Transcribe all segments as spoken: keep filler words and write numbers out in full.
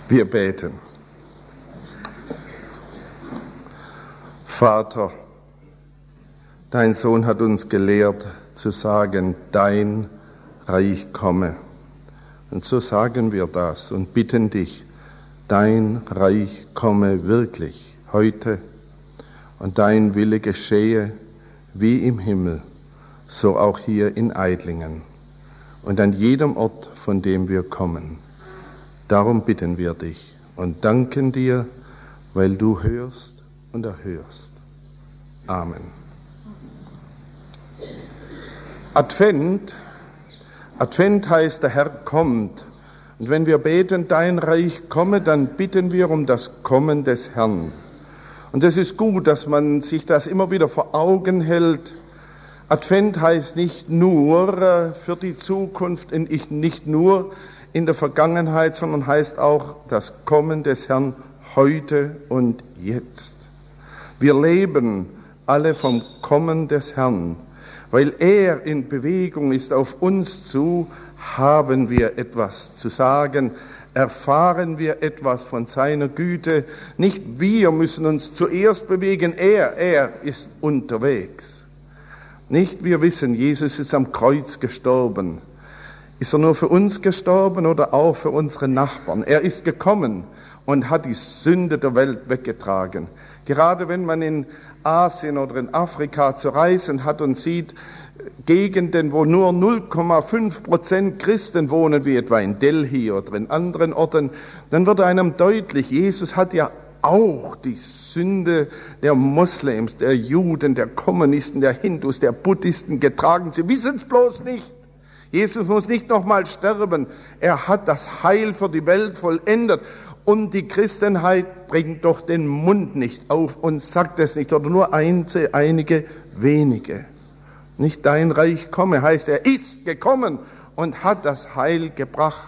Wir beten. Vater, dein Sohn hat uns gelehrt zu sagen, dein Reich komme. Und so sagen wir das und bitten dich, dein Reich komme wirklich heute und dein Wille geschehe wie im Himmel, so auch hier in Eidlingen und an jedem Ort, von dem wir kommen. Darum bitten wir dich und danken dir, weil du hörst und erhörst. Amen. Advent, Advent heißt, der Herr kommt. Und wenn wir beten, dein Reich komme, dann bitten wir um das Kommen des Herrn. Und es ist gut, dass man sich das immer wieder vor Augen hält. Advent heißt nicht nur für die Zukunft, nicht nur in der Vergangenheit, sondern heißt auch das Kommen des Herrn heute und jetzt. Wir leben alle vom Kommen des Herrn. Weil er in Bewegung ist auf uns zu, haben wir etwas zu sagen, erfahren wir etwas von seiner Güte. Nicht wir müssen uns zuerst bewegen, er, er ist unterwegs. Nicht wir wissen, Jesus ist am Kreuz gestorben. Ist er nur für uns gestorben oder auch für unsere Nachbarn? Er ist gekommen und hat die Sünde der Welt weggetragen. Gerade wenn man in Asien oder in Afrika zu reisen hat und sieht Gegenden, wo nur null Komma fünf Prozent Christen wohnen, wie etwa in Delhi oder in anderen Orten, dann wird einem deutlich, Jesus hat ja auch die Sünde der Moslems, der Juden, der Kommunisten, der Hindus, der Buddhisten getragen. Sie wissen es bloß nicht. Jesus muss nicht nochmal sterben. Er hat das Heil für die Welt vollendet. Und die Christenheit bringt doch den Mund nicht auf und sagt es nicht, oder nur einzelne, einige wenige. Nicht dein Reich komme, heißt, er ist gekommen und hat das Heil gebracht.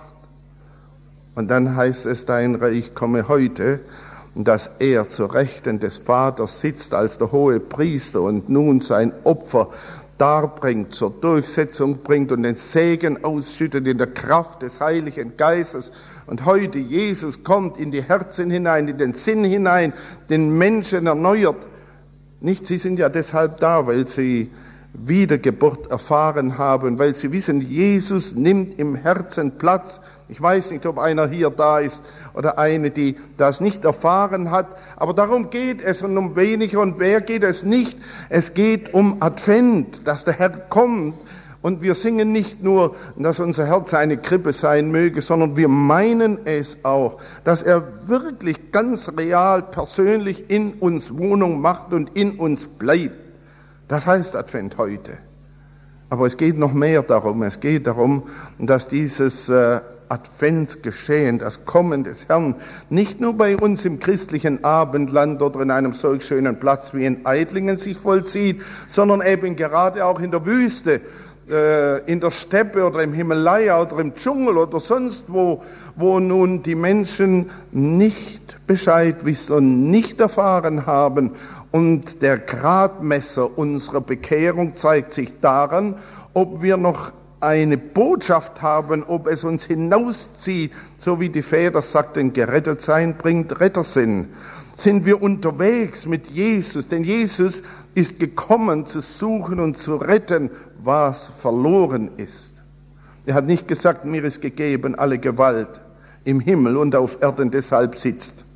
Und dann heißt es, dein Reich komme heute, dass er zur Rechten des Vaters sitzt als der hohe Priester und nun sein Opfer darbringt, zur Durchsetzung bringt und den Segen ausschüttet in der Kraft des Heiligen Geistes. Und heute Jesus kommt in die Herzen hinein, in den Sinn hinein, den Menschen erneuert. Nicht, sie sind ja deshalb da, weil sie Wiedergeburt erfahren haben, weil sie wissen, Jesus nimmt im Herzen Platz. Ich weiß nicht, ob einer hier da ist oder eine, die das nicht erfahren hat, aber darum geht es und um weniger und wer geht es nicht. Es geht um Advent, dass der Herr kommt und wir singen nicht nur, dass unser Herz eine Krippe sein möge, sondern wir meinen es auch, dass er wirklich ganz real, persönlich in uns Wohnung macht und in uns bleibt. Das heißt Advent heute. Aber es geht noch mehr darum. Es geht darum, dass dieses äh, Adventsgeschehen, das Kommen des Herrn, nicht nur bei uns im christlichen Abendland oder in einem solch schönen Platz wie in Eidlingen sich vollzieht, sondern eben gerade auch in der Wüste, äh, in der Steppe oder im Himalaya oder im Dschungel oder sonst wo, wo nun die Menschen nicht Bescheid wissen und nicht erfahren haben. Und der Gradmesser unserer Bekehrung zeigt sich daran, ob wir noch eine Botschaft haben, ob es uns hinauszieht, so wie die Väter sagten, gerettet sein bringt Rettersinn. Sind wir unterwegs mit Jesus, denn Jesus ist gekommen, zu suchen und zu retten, was verloren ist. Er hat nicht gesagt, mir ist gegeben alle Gewalt im Himmel und auf Erden, deshalb sitzt.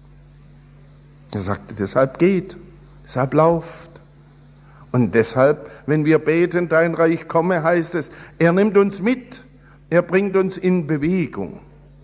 Er sagte, deshalb geht. Deshalb lauft. Und deshalb, wenn wir beten, dein Reich komme, heißt es, er nimmt uns mit, er bringt uns in Bewegung.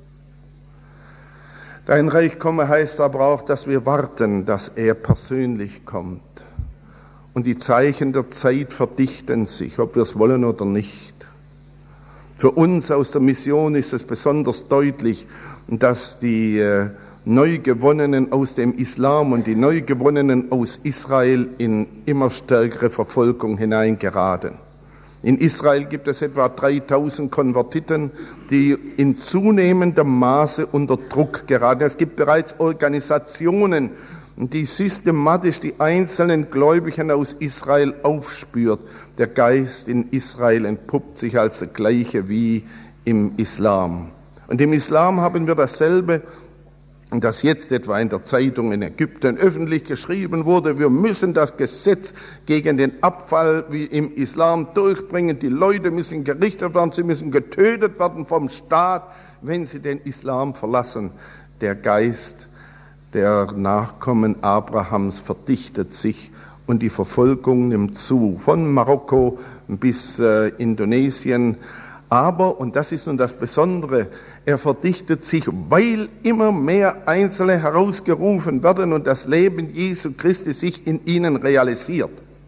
Dein Reich komme heißt aber auch, dass wir warten, dass er persönlich kommt. Und die Zeichen der Zeit verdichten sich, ob wir es wollen oder nicht. Für uns aus der Mission ist es besonders deutlich, dass die äh, Neugewonnenen aus dem Islam und die Neugewonnenen aus Israel in immer stärkere Verfolgung hineingeraten. In Israel gibt es etwa dreitausend Konvertiten, die in zunehmendem Maße unter Druck geraten. Es gibt bereits Organisationen, die systematisch die einzelnen Gläubigen aus Israel aufspürt. Der Geist in Israel entpuppt sich als der gleiche wie im Islam. Und im Islam haben wir dasselbe, das jetzt etwa in der Zeitung in Ägypten öffentlich geschrieben wurde. Wir müssen das Gesetz gegen den Abfall wie im Islam durchbringen. Die Leute müssen gerichtet werden, sie müssen getötet werden vom Staat, wenn sie den Islam verlassen. Der Geist der Nachkommen Abrahams verdichtet sich und die Verfolgung nimmt zu, von Marokko bis äh, Indonesien. Aber, und das ist nun das Besondere, er verdichtet sich, weil immer mehr Einzelne herausgerufen werden und das Leben Jesu Christi sich in ihnen realisiert.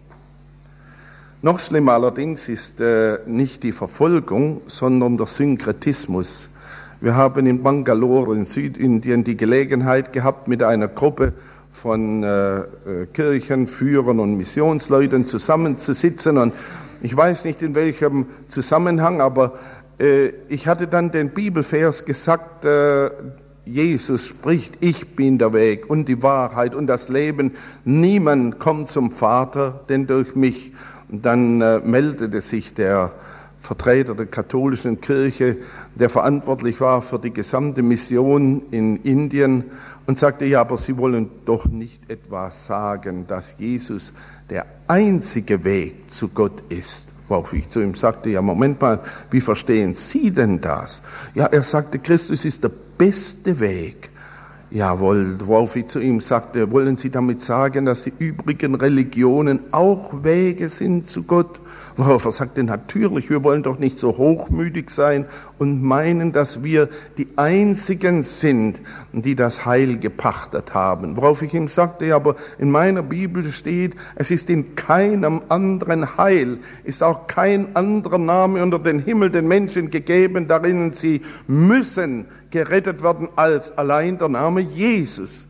Noch schlimmer allerdings ist äh, nicht die Verfolgung, sondern der Synkretismus. Wir haben in Bangalore in Südindien die Gelegenheit gehabt, mit einer Gruppe von äh, Kirchenführern und Missionsleuten zusammenzusitzen. Und ich weiß nicht in welchem Zusammenhang, aber äh, ich hatte dann den Bibelvers gesagt, äh, Jesus spricht, ich bin der Weg und die Wahrheit und das Leben. Niemand kommt zum Vater, denn durch mich. Und dann äh, meldete sich der Vertreter der katholischen Kirche, der verantwortlich war für die gesamte Mission in Indien und sagte, ja, aber Sie wollen doch nicht etwa sagen, dass Jesus der einzige Weg zu Gott ist. Worauf ich zu ihm sagte, ja, Moment mal, wie verstehen Sie denn das? Ja, er sagte, Christus ist der beste Weg. Jawohl, worauf ich zu ihm sagte, wollen Sie damit sagen, dass die übrigen Religionen auch Wege sind zu Gott? Worauf er sagte, natürlich, wir wollen doch nicht so hochmütig sein und meinen, dass wir die Einzigen sind, die das Heil gepachtet haben. Worauf ich ihm sagte, ja, aber in meiner Bibel steht, es ist in keinem anderen Heil, ist auch kein anderer Name unter den Himmel den Menschen gegeben, darin sie müssen gerettet werden, als allein der Name Jesus.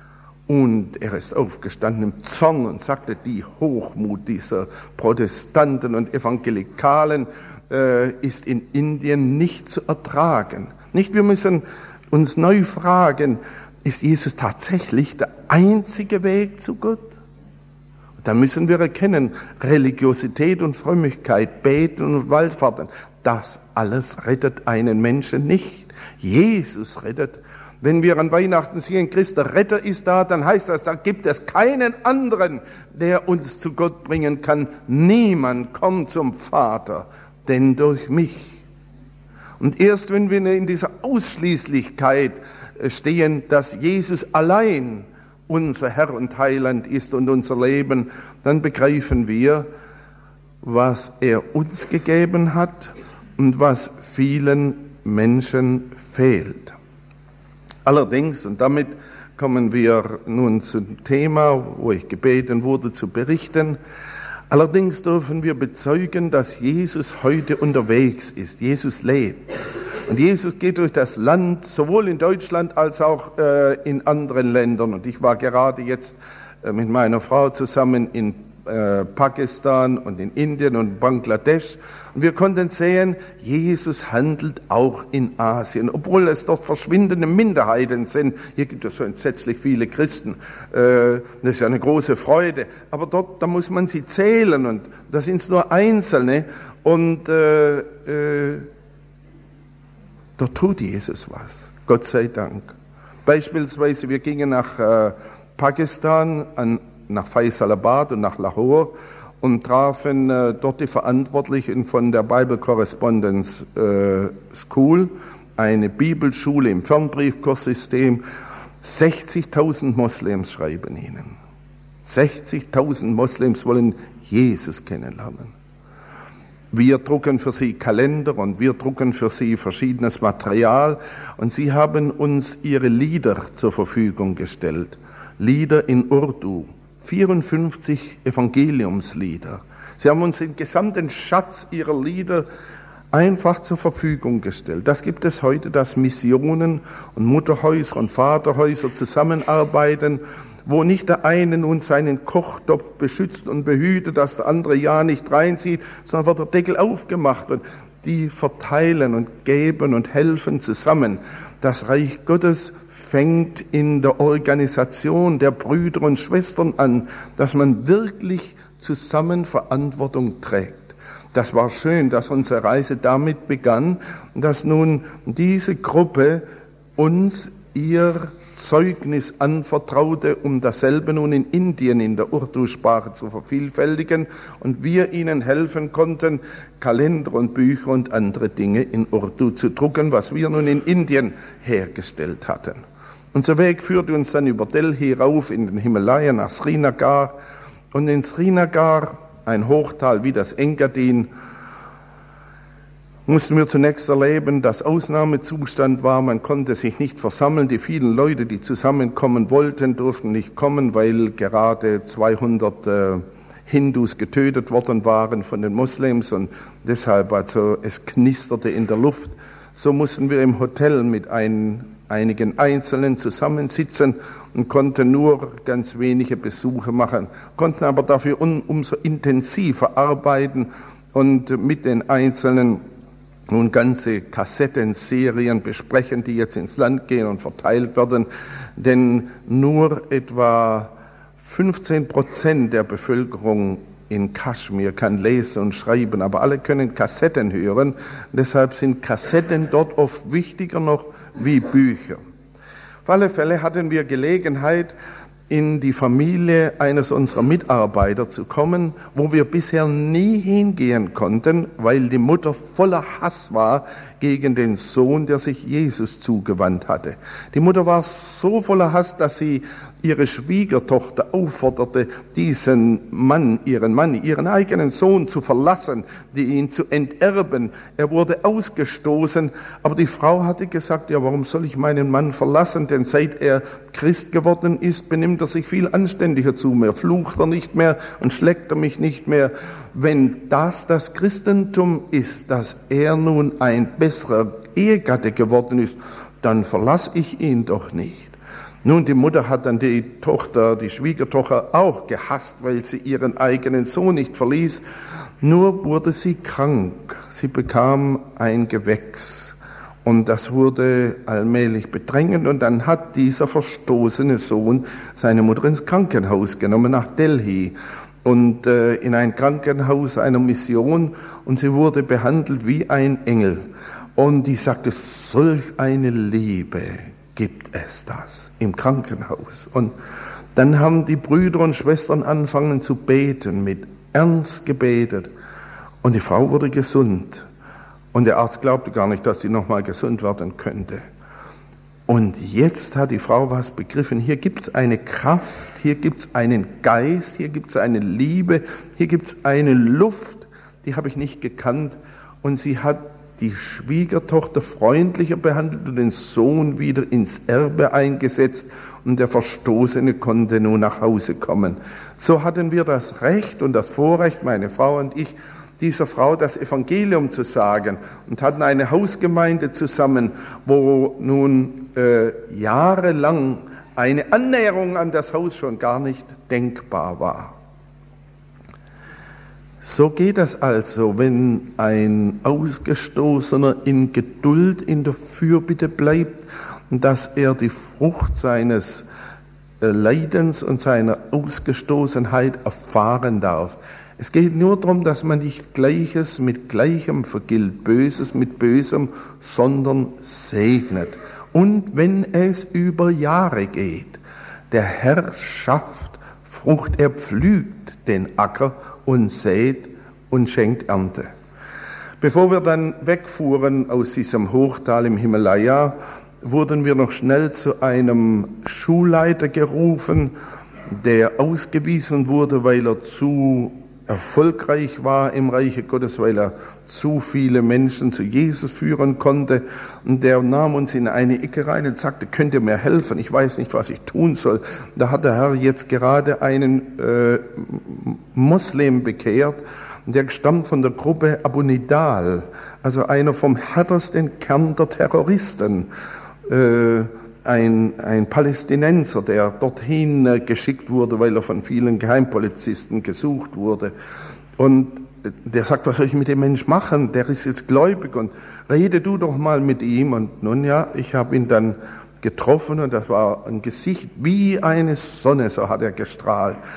Und er ist aufgestanden im Zorn und sagte, die Hochmut dieser Protestanten und Evangelikalen äh, ist in Indien nicht zu ertragen. Nicht, wir müssen uns neu fragen, ist Jesus tatsächlich der einzige Weg zu Gott? Da müssen wir erkennen, Religiosität und Frömmigkeit, Beten und Wallfahrten, das alles rettet einen Menschen nicht. Jesus rettet. Wenn wir an Weihnachten singen, Christ der Retter ist da, dann heißt das, da gibt es keinen anderen, der uns zu Gott bringen kann. Niemand kommt zum Vater, denn durch mich. Und erst wenn wir in dieser Ausschließlichkeit stehen, dass Jesus allein unser Herr und Heiland ist und unser Leben, dann begreifen wir, was er uns gegeben hat und was vielen Menschen fehlt. Allerdings, und damit kommen wir nun zum Thema, wo ich gebeten wurde zu berichten, allerdings dürfen wir bezeugen, dass Jesus heute unterwegs ist. Jesus lebt. Und Jesus geht durch das Land, sowohl in Deutschland als auch äh, in anderen Ländern. Und ich war gerade jetzt äh, mit meiner Frau zusammen in äh, Pakistan und in Indien und Bangladesch. Und wir konnten sehen, Jesus handelt auch in Asien, obwohl es dort verschwindende Minderheiten sind. Hier gibt es so entsetzlich viele Christen. Äh, das ist ja eine große Freude. Aber dort, da muss man sie zählen und da sind es nur Einzelne. Und äh, äh, dort tut Jesus was, Gott sei Dank. Beispielsweise, wir gingen nach äh, Pakistan, an, nach Faisalabad und nach Lahore und trafen äh, dort die Verantwortlichen von der Bible Correspondence äh, School, eine Bibelschule im Fernbriefkurssystem. sechzigtausend Moslems schreiben ihnen. sechzigtausend Moslems wollen Jesus kennenlernen. Wir drucken für sie Kalender und wir drucken für sie verschiedenes Material und sie haben uns ihre Lieder zur Verfügung gestellt. Lieder in Urdu, vierundfünfzig Evangeliumslieder. Sie haben uns den gesamten Schatz ihrer Lieder einfach zur Verfügung gestellt. Das gibt es heute, dass Missionen und Mutterhäuser und Vaterhäuser zusammenarbeiten, wo nicht der eine nun seinen Kochtopf beschützt und behütet, dass der andere ja nicht reinzieht, sondern wird der Deckel aufgemacht und die verteilen und geben und helfen zusammen. Das Reich Gottes fängt in der Organisation der Brüder und Schwestern an, dass man wirklich zusammen Verantwortung trägt. Das war schön, dass unsere Reise damit begann, dass nun diese Gruppe uns ihr Zeugnis anvertraute, um dasselbe nun in Indien in der Urdu-Sprache zu vervielfältigen und wir ihnen helfen konnten, Kalender und Bücher und andere Dinge in Urdu zu drucken, was wir nun in Indien hergestellt hatten. Unser Weg führte uns dann über Delhi rauf in den Himalaya nach Srinagar und in Srinagar, ein Hochtal wie das Engadin, mussten wir zunächst erleben, dass Ausnahmezustand war, man konnte sich nicht versammeln, die vielen Leute, die zusammenkommen wollten, durften nicht kommen, weil gerade zweihundert äh, Hindus getötet worden waren von den Moslems und deshalb, also es knisterte in der Luft. So mussten wir im Hotel mit ein, einigen Einzelnen zusammensitzen und konnten nur ganz wenige Besuche machen, konnten aber dafür um, umso intensiver arbeiten und mit den Einzelnen nun ganze Kassettenserien besprechen, die jetzt ins Land gehen und verteilt werden, denn nur etwa fünfzehn Prozent der Bevölkerung in Kaschmir kann lesen und schreiben, aber alle können Kassetten hören, deshalb sind Kassetten dort oft wichtiger noch wie Bücher. Auf alle Fälle hatten wir Gelegenheit, in die Familie eines unserer Mitarbeiter zu kommen, wo wir bisher nie hingehen konnten, weil die Mutter voller Hass war gegen den Sohn, der sich Jesus zugewandt hatte. Die Mutter war so voller Hass, dass sie ihre Schwiegertochter aufforderte, diesen Mann, ihren Mann, ihren eigenen Sohn zu verlassen, die ihn zu enterben. Er wurde ausgestoßen, aber die Frau hatte gesagt, ja, warum soll ich meinen Mann verlassen? Denn seit er Christ geworden ist, benimmt er sich viel anständiger zu mir, flucht er nicht mehr und schlägt er mich nicht mehr. Wenn das das Christentum ist, dass er nun ein besserer Ehegatte geworden ist, dann verlasse ich ihn doch nicht. Nun, die Mutter hat dann die Tochter, die Schwiegertochter auch gehasst, weil sie ihren eigenen Sohn nicht verließ. Nur wurde sie krank. Sie bekam ein Gewächs. Und das wurde allmählich bedrängend. Und dann hat dieser verstoßene Sohn seine Mutter ins Krankenhaus genommen, nach Delhi. Und äh, in ein Krankenhaus einer Mission. Und sie wurde behandelt wie ein Engel. Und die sagte, solch eine Liebe gibt es das im Krankenhaus. Und dann haben die Brüder und Schwestern angefangen zu beten, mit Ernst gebetet. Und die Frau wurde gesund. Und der Arzt glaubte gar nicht, dass sie nochmal gesund werden könnte. Und jetzt hat die Frau was begriffen. Hier gibt es eine Kraft, hier gibt es einen Geist, hier gibt es eine Liebe, hier gibt es eine Luft, die habe ich nicht gekannt. Und sie hat die Schwiegertochter freundlicher behandelt und den Sohn wieder ins Erbe eingesetzt und der Verstoßene konnte nun nach Hause kommen. So hatten wir das Recht und das Vorrecht, meine Frau und ich, dieser Frau das Evangelium zu sagen und hatten eine Hausgemeinde zusammen, wo nun äh, jahrelang eine Annäherung an das Haus schon gar nicht denkbar war. So geht das also, wenn ein Ausgestoßener in Geduld, in der Fürbitte bleibt, dass er die Frucht seines Leidens und seiner Ausgestoßenheit erfahren darf. Es geht nur darum, dass man nicht Gleiches mit Gleichem vergilt, Böses mit Bösem, sondern segnet. Und wenn es über Jahre geht, der Herr schafft Frucht, er pflügt den Acker und sät und schenkt Ernte. Bevor wir dann wegfuhren aus diesem Hochtal im Himalaya, wurden wir noch schnell zu einem Schulleiter gerufen, der ausgewiesen wurde, weil er zu erfolgreich war im Reiche Gottes, weil er zu viele Menschen zu Jesus führen konnte. Und der nahm uns in eine Ecke rein und sagte, könnt ihr mir helfen? Ich weiß nicht, was ich tun soll. Da hat der Herr jetzt gerade einen äh, Moslem bekehrt, der stammt von der Gruppe Abu Nidal, also einer vom härtesten Kern der Terroristen. Äh, Ein, ein Palästinenser, der dorthin äh, geschickt wurde, weil er von vielen Geheimpolizisten gesucht wurde. Und der sagt, was soll ich mit dem Mensch machen? Der ist jetzt gläubig und rede du doch mal mit ihm. Und nun ja, ich habe ihn dann getroffen und das war ein Gesicht wie eine Sonne, so hat er gestrahlt.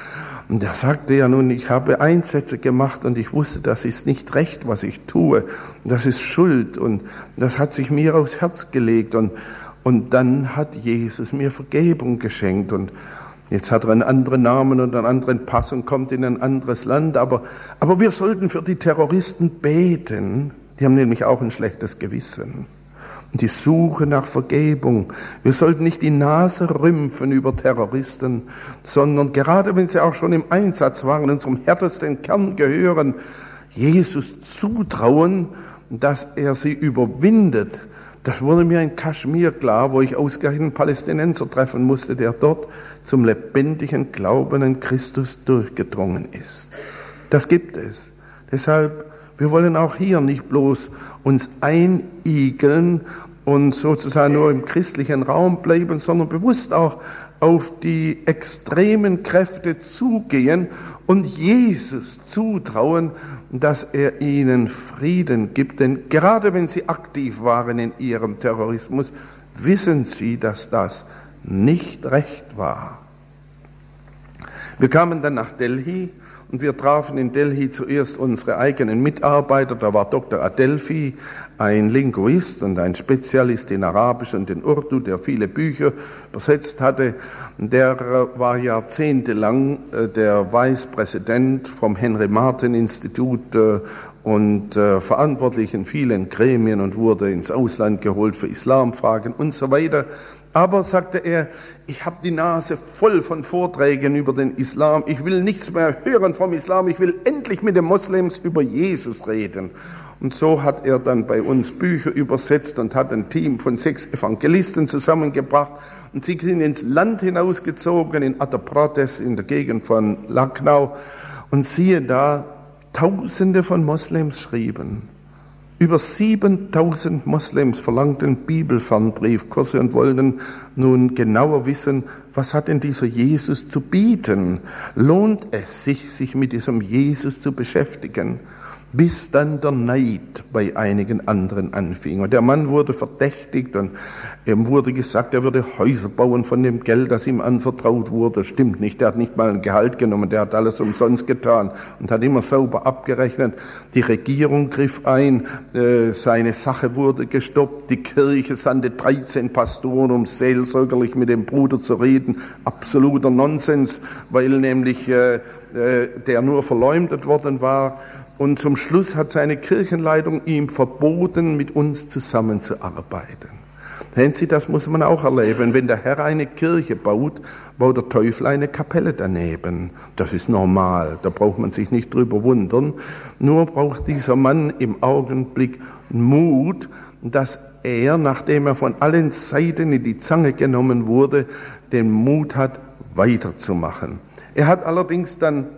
Und er sagte ja nun, ich habe Einsätze gemacht und ich wusste, das ist nicht recht, was ich tue. Das ist Schuld und das hat sich mir aufs Herz gelegt. Und, und dann hat Jesus mir Vergebung geschenkt. Und jetzt hat er einen anderen Namen und einen anderen Pass und kommt in ein anderes Land. Aber, aber wir sollten für die Terroristen beten. Die haben nämlich auch ein schlechtes Gewissen. Und die Suche nach Vergebung. Wir sollten nicht die Nase rümpfen über Terroristen, sondern gerade wenn sie auch schon im Einsatz waren, in unserem härtesten Kern gehören, Jesus zutrauen, dass er sie überwindet. Das wurde mir in Kaschmir klar, wo ich ausgerechnet einen Palästinenser treffen musste, der dort zum lebendigen Glauben an Christus durchgedrungen ist. Das gibt es. Deshalb, wir wollen auch hier nicht bloß uns einigeln und sozusagen nur im christlichen Raum bleiben, sondern bewusst auch auf die extremen Kräfte zugehen und Jesus zutrauen, dass er ihnen Frieden gibt. Denn gerade wenn sie aktiv waren in ihrem Terrorismus, wissen sie, dass das nicht recht war. Wir kamen dann nach Delhi und wir trafen in Delhi zuerst unsere eigenen Mitarbeiter. Da war Doktor Adelphi, ein Linguist und ein Spezialist in Arabisch und in Urdu, der viele Bücher übersetzt hatte. Der war jahrzehntelang der Vicepräsident vom Henry Martin Institut und verantwortlich in vielen Gremien und wurde ins Ausland geholt für Islamfragen und so weiter. Aber, sagte er, ich habe die Nase voll von Vorträgen über den Islam. Ich will nichts mehr hören vom Islam. Ich will endlich mit den Moslems über Jesus reden. Und so hat er dann bei uns Bücher übersetzt und hat ein Team von sechs Evangelisten zusammengebracht. Und sie sind ins Land hinausgezogen, in Uttar Pradesh, in der Gegend von Lucknow. Und siehe da, Tausende von Moslems schrieben. Über siebentausend Moslems verlangten Bibelfernbriefkurse und wollten nun genauer wissen, was hat denn dieser Jesus zu bieten? Lohnt es sich, sich mit diesem Jesus zu beschäftigen? Bis dann der Neid bei einigen anderen anfing. Und der Mann wurde verdächtigt und ihm wurde gesagt, er würde Häuser bauen von dem Geld, das ihm anvertraut wurde. Das stimmt nicht, der hat nicht mal ein Gehalt genommen, der hat alles umsonst getan und hat immer sauber abgerechnet. Die Regierung griff ein, äh, seine Sache wurde gestoppt, die Kirche sandte dreizehn Pastoren, um seelsorgerlich mit dem Bruder zu reden. Absoluter Nonsens, weil nämlich äh, äh, der nur verleumdet worden war. Und zum Schluss hat seine Kirchenleitung ihm verboten, mit uns zusammenzuarbeiten. Sehen Sie, das muss man auch erleben. Wenn der Herr eine Kirche baut, baut der Teufel eine Kapelle daneben. Das ist normal, da braucht man sich nicht drüber wundern. Nur braucht dieser Mann im Augenblick Mut, dass er, nachdem er von allen Seiten in die Zange genommen wurde, den Mut hat, weiterzumachen. Er hat allerdings dann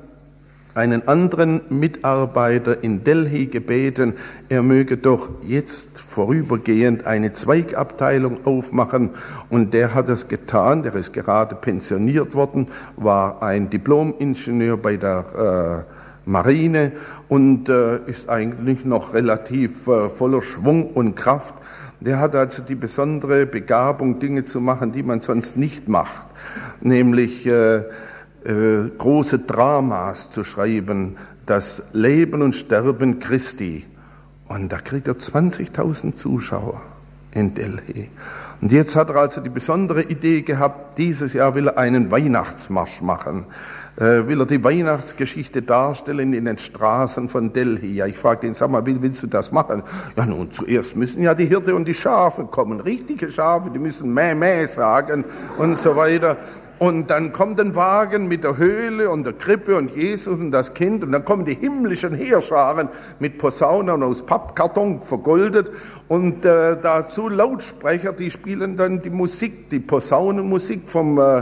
einen anderen Mitarbeiter in Delhi gebeten, er möge doch jetzt vorübergehend eine Zweigabteilung aufmachen. Und der hat es getan, der ist gerade pensioniert worden, war ein Diplom-Ingenieur bei der äh, Marine und äh, ist eigentlich noch relativ äh, voller Schwung und Kraft. Der hat also die besondere Begabung, Dinge zu machen, die man sonst nicht macht, nämlich äh, Äh, große Dramas zu schreiben, das Leben und Sterben Christi. Und da kriegt er zwanzigtausend Zuschauer in Delhi. Und jetzt hat er also die besondere Idee gehabt, dieses Jahr will er einen Weihnachtsmarsch machen. Äh, will er die Weihnachtsgeschichte darstellen in den Straßen von Delhi. Ja, ich fragte ihn, sag mal, wie willst du das machen? Ja, nun, zuerst müssen ja die Hirte und die Schafe kommen. Richtige Schafe, die müssen Mäh, Mäh sagen und so weiter. Und dann kommt ein Wagen mit der Höhle und der Krippe und Jesus und das Kind. Und dann kommen die himmlischen Heerscharen mit Posaunen aus Pappkarton vergoldet. Und äh, dazu Lautsprecher, die spielen dann die Musik, die Posaunenmusik vom äh,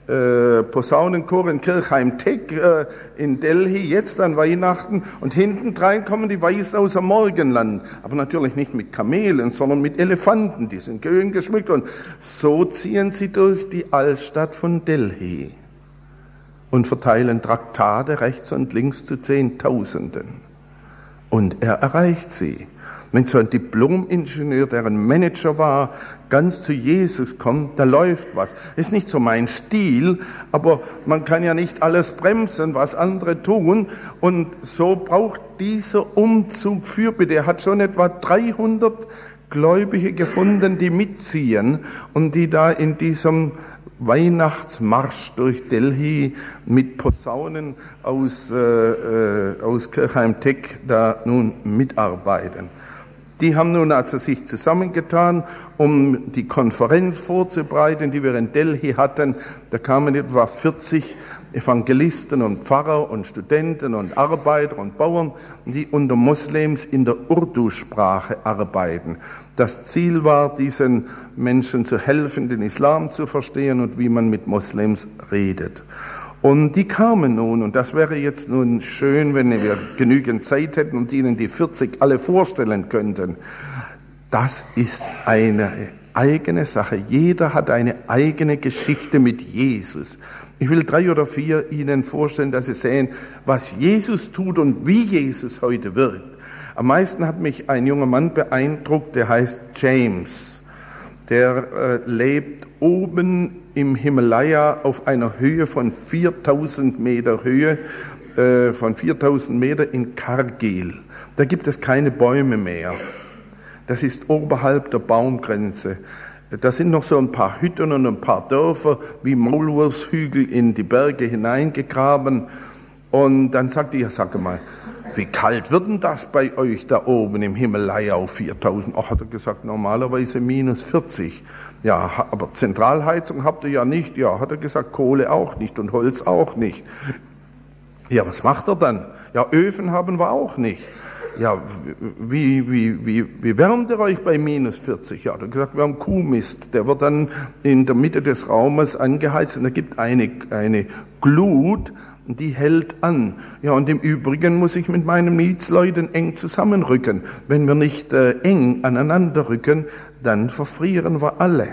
äh, Posaunenchor in Kirchheim-Teck äh, in Delhi, jetzt an Weihnachten. Und hintendrein kommen die Weißen aus dem Morgenland. Aber natürlich nicht mit Kamelen, sondern mit Elefanten. Die sind schön geschmückt. Und so ziehen sie durch die Altstadt von Delhi und verteilen Traktate rechts und links zu Zehntausenden. Und er erreicht sie. Wenn so ein Diplom-Ingenieur, der ein Manager war, ganz zu Jesus kommt, da läuft was. Ist nicht so mein Stil, aber man kann ja nicht alles bremsen, was andere tun. Und so braucht dieser Umzug Fürbitte. Er hat schon etwa dreihundert Gläubige gefunden, die mitziehen und die da in diesem Weihnachtsmarsch durch Delhi mit Posaunen aus, äh, äh, aus Kirchheim-Teck da nun mitarbeiten. Die haben nun also sich zusammengetan, um die Konferenz vorzubereiten, die wir in Delhi hatten. Da kamen etwa vierzig Evangelisten und Pfarrer und Studenten und Arbeiter und Bauern, die unter Moslems in der Urdu-Sprache arbeiten. Das Ziel war, diesen Menschen zu helfen, den Islam zu verstehen und wie man mit Moslems redet. Und die kamen nun, und das wäre jetzt nun schön, wenn wir genügend Zeit hätten und Ihnen die vierzig alle vorstellen könnten. Das ist eine eigene Sache. Jeder hat eine eigene Geschichte mit Jesus. Ich will drei oder vier Ihnen vorstellen, dass Sie sehen, was Jesus tut und wie Jesus heute wirkt. Am meisten hat mich ein junger Mann beeindruckt, der heißt James. Der äh, lebt oben im Himalaya auf einer Höhe von viertausend Meter Höhe, äh, von viertausend Meter in Kargil. Da gibt es keine Bäume mehr. Das ist oberhalb der Baumgrenze. Da sind noch so ein paar Hütten und ein paar Dörfer wie Maulwurfshügel in die Berge hineingegraben. Und dann sagte ich, ja, sag mal, wie kalt wird denn das bei euch da oben im Himalaya auf viertausend? Ach, hat er gesagt, normalerweise minus vierzig. Ja, aber Zentralheizung habt ihr ja nicht. Ja, hat er gesagt, Kohle auch nicht und Holz auch nicht. Ja, was macht er dann? Ja, Öfen haben wir auch nicht. Ja, wie, wie, wie, wie wärmt ihr euch bei minus vierzig? Ja, hat er gesagt, wir haben Kuhmist. Der wird dann in der Mitte des Raumes angeheizt und da gibt eine, eine Glut, die hält an. Ja, und im Übrigen muss ich mit meinen Mietsleuten eng zusammenrücken. Wenn wir nicht äh, eng aneinander rücken, dann verfrieren wir alle.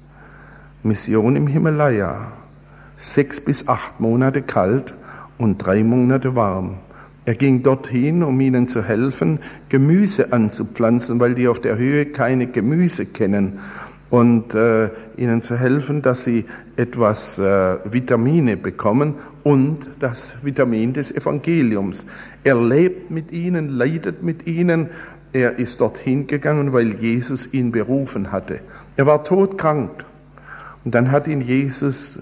Mission im Himalaya. Sechs bis acht Monate kalt und drei Monate warm. Er ging dorthin, um ihnen zu helfen, Gemüse anzupflanzen, weil die auf der Höhe keine Gemüse kennen. Und äh, ihnen zu helfen, dass sie etwas äh, Vitamine bekommen und das Vitamin des Evangeliums. Er lebt mit ihnen, leidet mit ihnen. Er ist dorthin gegangen, weil Jesus ihn berufen hatte. Er war todkrank und dann hat ihn Jesus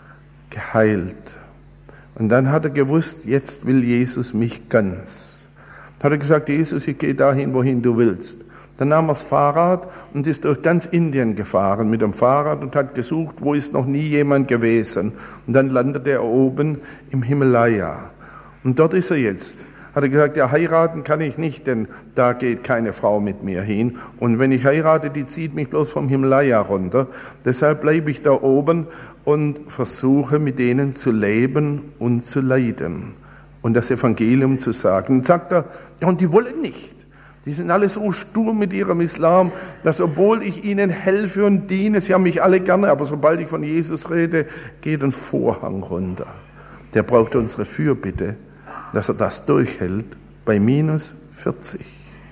geheilt. Und dann hat er gewusst, jetzt will Jesus mich ganz. Dann hat er gesagt, Jesus, ich gehe dahin, wohin du willst. Dann nahm er das Fahrrad und ist durch ganz Indien gefahren mit dem Fahrrad und hat gesucht, wo ist noch nie jemand gewesen. Und dann landete er oben im Himalaya. Und dort ist er jetzt. Hat er gesagt, ja, heiraten kann ich nicht, denn da geht keine Frau mit mir hin. Und wenn ich heirate, die zieht mich bloß vom Himalaya runter. Deshalb bleibe ich da oben und versuche, mit denen zu leben und zu leiden und das Evangelium zu sagen. Und sagt er, ja, und die wollen nicht. Die sind alle so stur mit ihrem Islam, dass obwohl ich ihnen helfe und diene, sie haben mich alle gerne, aber sobald ich von Jesus rede, geht ein Vorhang runter. Der braucht unsere Fürbitte, dass er das durchhält bei minus vierzig.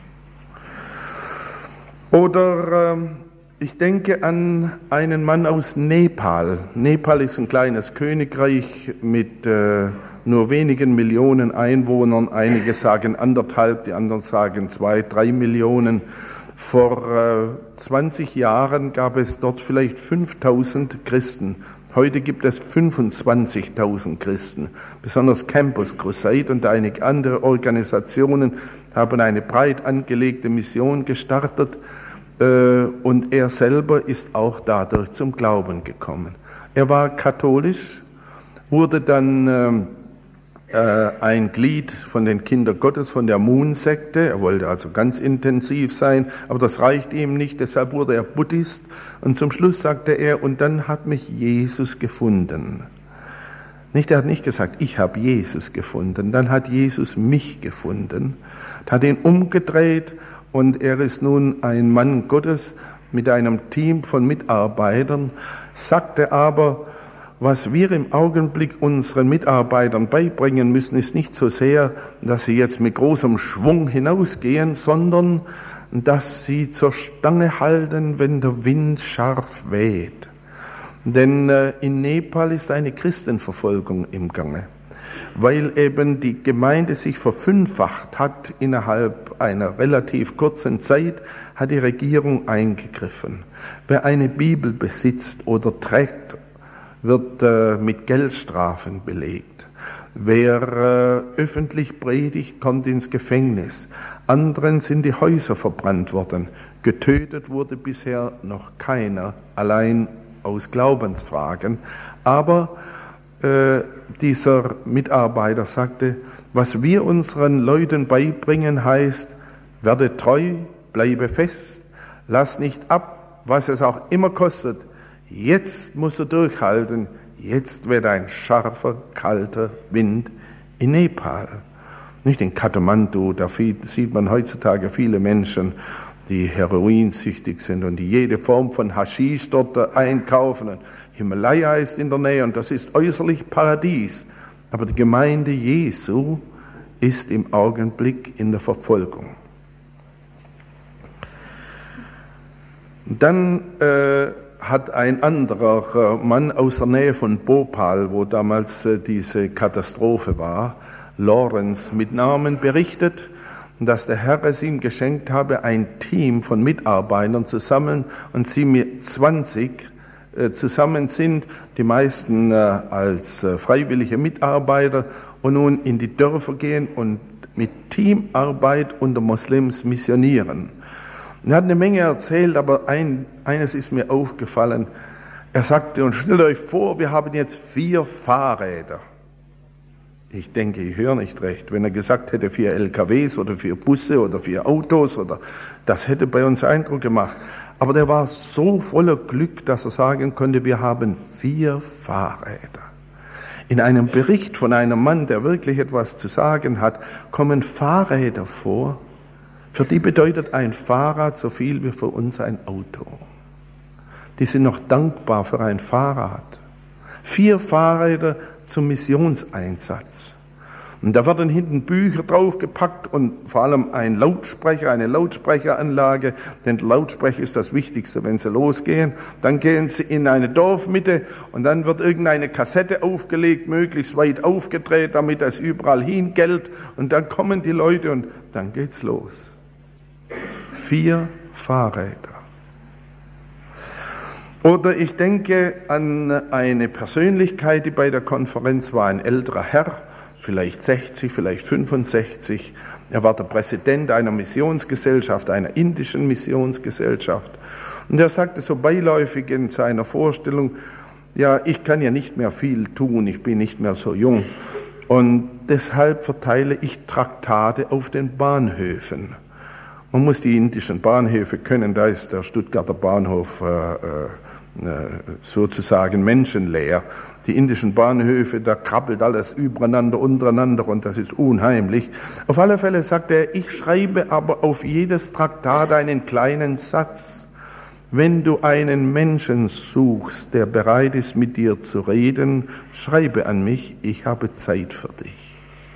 Oder äh, ich denke an einen Mann aus Nepal. Nepal ist ein kleines Königreich mit äh, nur wenigen Millionen Einwohnern. Einige sagen anderthalb, die anderen sagen zwei, drei Millionen. Vor äh, zwanzig Jahren gab es dort vielleicht fünftausend Christen. Heute gibt es fünfundzwanzigtausend Christen. Besonders Campus Crusade und einige andere Organisationen haben eine breit angelegte Mission gestartet. Äh, und er selber ist auch dadurch zum Glauben gekommen. Er war katholisch, wurde dann äh, ein Glied von den Kindern Gottes, von der Moon-Sekte. Er wollte also ganz intensiv sein, aber das reichte ihm nicht, deshalb wurde er Buddhist. Und zum Schluss sagte er, und dann hat mich Jesus gefunden. Nicht, er hat nicht gesagt, ich habe Jesus gefunden, dann hat Jesus mich gefunden, hat ihn umgedreht und er ist nun ein Mann Gottes mit einem Team von Mitarbeitern, sagte aber, was wir im Augenblick unseren Mitarbeitern beibringen müssen, ist nicht so sehr, dass sie jetzt mit großem Schwung hinausgehen, sondern dass sie zur Stange halten, wenn der Wind scharf weht. Denn äh, in Nepal ist eine Christenverfolgung im Gange, weil eben die Gemeinde sich verfünffacht hat innerhalb einer relativ kurzen Zeit, hat die Regierung eingegriffen. Wer eine Bibel besitzt oder trägt, wird äh, mit Geldstrafen belegt. Wer äh, öffentlich predigt, kommt ins Gefängnis. Anderen sind die Häuser verbrannt worden. Getötet wurde bisher noch keiner, allein aus Glaubensfragen. Aber äh, dieser Mitarbeiter sagte, was wir unseren Leuten beibringen, heißt, werde treu, bleibe fest, lass nicht ab, was es auch immer kostet. Jetzt musst du durchhalten, jetzt wird ein scharfer, kalter Wind in Nepal. Nicht in Kathmandu, da sieht man heutzutage viele Menschen, die heroinsüchtig sind und die jede Form von Haschisch dort einkaufen. Und Himalaya ist in der Nähe und das ist äußerlich Paradies. Aber die Gemeinde Jesu ist im Augenblick in der Verfolgung. Dann äh, hat ein anderer Mann aus der Nähe von Bhopal, wo damals äh, diese Katastrophe war, Lawrence mit Namen, berichtet, dass der Herr es ihm geschenkt habe, ein Team von Mitarbeitern zu sammeln und sie mit zwanzig äh, zusammen sind, die meisten äh, als äh, freiwillige Mitarbeiter, und nun in die Dörfer gehen und mit Teamarbeit unter Moslems missionieren. Er hat eine Menge erzählt, aber ein, eines ist mir aufgefallen. Er sagte, und stellt euch vor, wir haben jetzt vier Fahrräder. Ich denke, ich höre nicht recht. Wenn er gesagt hätte, vier L K Ws oder vier Busse oder vier Autos, oder das hätte bei uns Eindruck gemacht. Aber der war so voller Glück, dass er sagen konnte, wir haben vier Fahrräder. In einem Bericht von einem Mann, der wirklich etwas zu sagen hat, kommen Fahrräder vor. Für die bedeutet ein Fahrrad so viel wie für uns ein Auto. Die sind noch dankbar für ein Fahrrad. Vier Fahrräder zum Missionseinsatz. Und da werden hinten Bücher draufgepackt und vor allem ein Lautsprecher, eine Lautsprecheranlage, denn Lautsprecher ist das Wichtigste, wenn sie losgehen. Dann gehen sie in eine Dorfmitte und dann wird irgendeine Kassette aufgelegt, möglichst weit aufgedreht, damit das überall hingellt. Und dann kommen die Leute und dann geht's los. Vier Fahrräder. Oder ich denke an eine Persönlichkeit, die bei der Konferenz war, ein älterer Herr, vielleicht sechzig, vielleicht fünfundsechzig. Er war der Präsident einer Missionsgesellschaft, einer indischen Missionsgesellschaft. Und er sagte so beiläufig in seiner Vorstellung, ja, ich kann ja nicht mehr viel tun, ich bin nicht mehr so jung. Und deshalb verteile ich Traktate auf den Bahnhöfen. Man muss die indischen Bahnhöfe können, da ist der Stuttgarter Bahnhof äh, äh, sozusagen menschenleer. Die indischen Bahnhöfe, da krabbelt alles übereinander, untereinander und das ist unheimlich. Auf alle Fälle sagt er, ich schreibe aber auf jedes Traktat einen kleinen Satz. Wenn du einen Menschen suchst, der bereit ist, mit dir zu reden, schreibe an mich, ich habe Zeit für dich.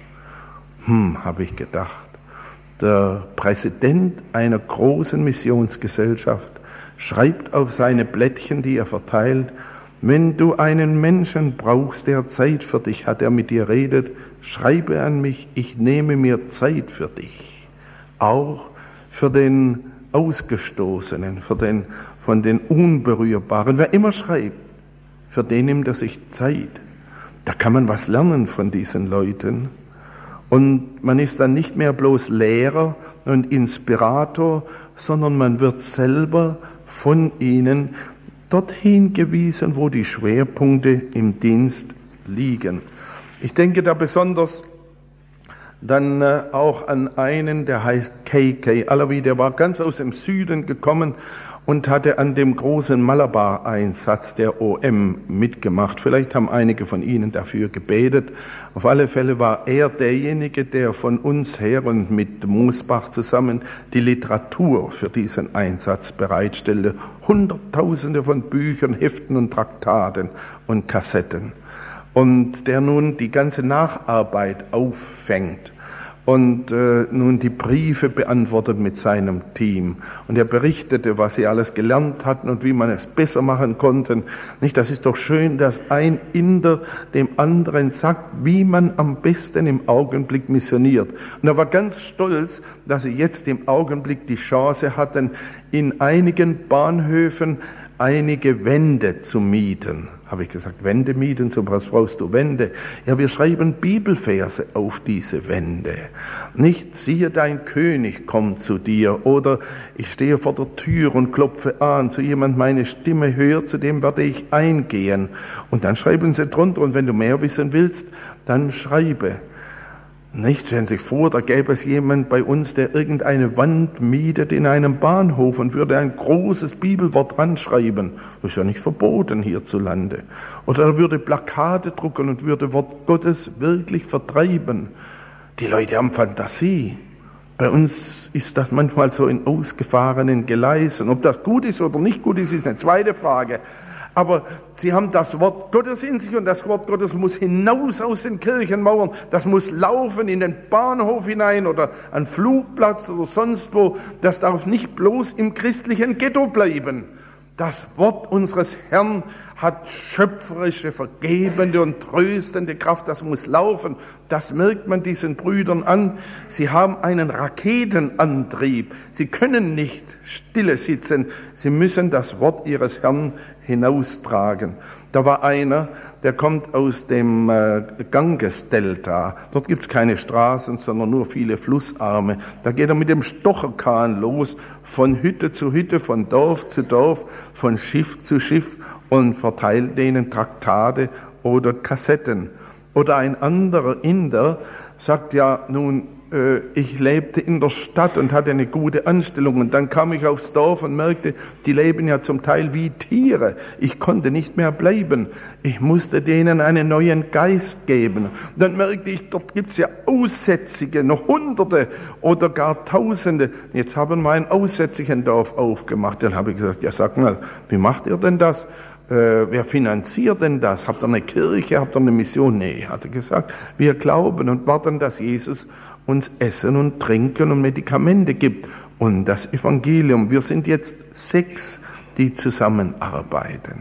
Hm, habe ich gedacht. Der Präsident einer großen Missionsgesellschaft schreibt auf seine Blättchen, die er verteilt, wenn du einen Menschen brauchst, der Zeit für dich hat, der mit dir redet, schreibe an mich, ich nehme mir Zeit für dich. Auch für den Ausgestoßenen, für den, von den Unberührbaren. Wer immer schreibt, für den nimmt er sich Zeit. Da kann man was lernen von diesen Leuten. Und man ist dann nicht mehr bloß Lehrer und Inspirator, sondern man wird selber von ihnen dorthin gewiesen, wo die Schwerpunkte im Dienst liegen. Ich denke da besonders dann äh, auch an einen, der heißt K K Alawi, der war ganz aus dem Süden gekommen und hatte an dem großen Malabar-Einsatz der O M mitgemacht. Vielleicht haben einige von Ihnen dafür gebetet. Auf alle Fälle war er derjenige, der von uns her und mit Mosbach zusammen die Literatur für diesen Einsatz bereitstellte. Hunderttausende von Büchern, Heften und Traktaten und Kassetten. Und der nun die ganze Nacharbeit auffängt. und äh, nun die Briefe beantwortet mit seinem Team. Und er berichtete, was sie alles gelernt hatten und wie man es besser machen konnte. Nicht, das ist doch schön, dass ein Inder dem anderen sagt, wie man am besten im Augenblick missioniert. Und er war ganz stolz, dass sie jetzt im Augenblick die Chance hatten, in einigen Bahnhöfen einige Wände zu mieten. Habe ich gesagt, Wände mieten, so was brauchst du Wände? Ja, wir schreiben Bibelverse auf diese Wände. Nicht, siehe, dein König kommt zu dir, oder ich stehe vor der Tür und klopfe an, so jemand meine Stimme hört, zu dem werde ich eingehen. Und dann schreiben sie drunter, und wenn du mehr wissen willst, dann schreibe. Nicht, stellen Sie sich vor, da gäbe es jemand bei uns, der irgendeine Wand mietet in einem Bahnhof und würde ein großes Bibelwort ranschreiben. Das ist ja nicht verboten hierzulande. Oder er würde Plakate drucken und würde Wort Gottes wirklich vertreiben. Die Leute haben Fantasie. Bei uns ist das manchmal so in ausgefahrenen Gleisen. Ob das gut ist oder nicht gut ist, ist eine zweite Frage. Aber sie haben das Wort Gottes in sich, und das Wort Gottes muss hinaus aus den Kirchenmauern. Das muss laufen in den Bahnhof hinein oder an Flugplatz oder sonst wo. Das darf nicht bloß im christlichen Ghetto bleiben. Das Wort unseres Herrn hat schöpferische, vergebende und tröstende Kraft. Das muss laufen. Das merkt man diesen Brüdern an. Sie haben einen Raketenantrieb. Sie können nicht stille sitzen. Sie müssen das Wort ihres Herrn hinaustragen. Da war einer, der kommt aus dem äh, Ganges-Delta. Dort gibt's keine Straßen, sondern nur viele Flussarme. Da geht er mit dem Stocherkahn los, von Hütte zu Hütte, von Dorf zu Dorf, von Schiff zu Schiff und verteilt denen Traktate oder Kassetten. Oder ein anderer Inder sagt, ja, nun, äh, ich lebte in der Stadt und hatte eine gute Anstellung, und dann kam ich aufs Dorf und merkte, die leben ja zum Teil wie Tiere. Ich konnte nicht mehr bleiben. Ich musste denen einen neuen Geist geben. Und dann merkte ich, dort gibt's ja Aussätzige, noch Hunderte oder gar Tausende. Jetzt haben wir ein Aussätzigendorf aufgemacht. Dann habe ich gesagt, ja, sag mal, wie macht ihr denn das? Äh, wer finanziert denn das? Habt ihr eine Kirche? Habt ihr eine Mission? Nee, hat er gesagt. Wir glauben und warten, dass Jesus uns Essen und Trinken und Medikamente gibt. Und das Evangelium. Wir sind jetzt sechs, die zusammenarbeiten.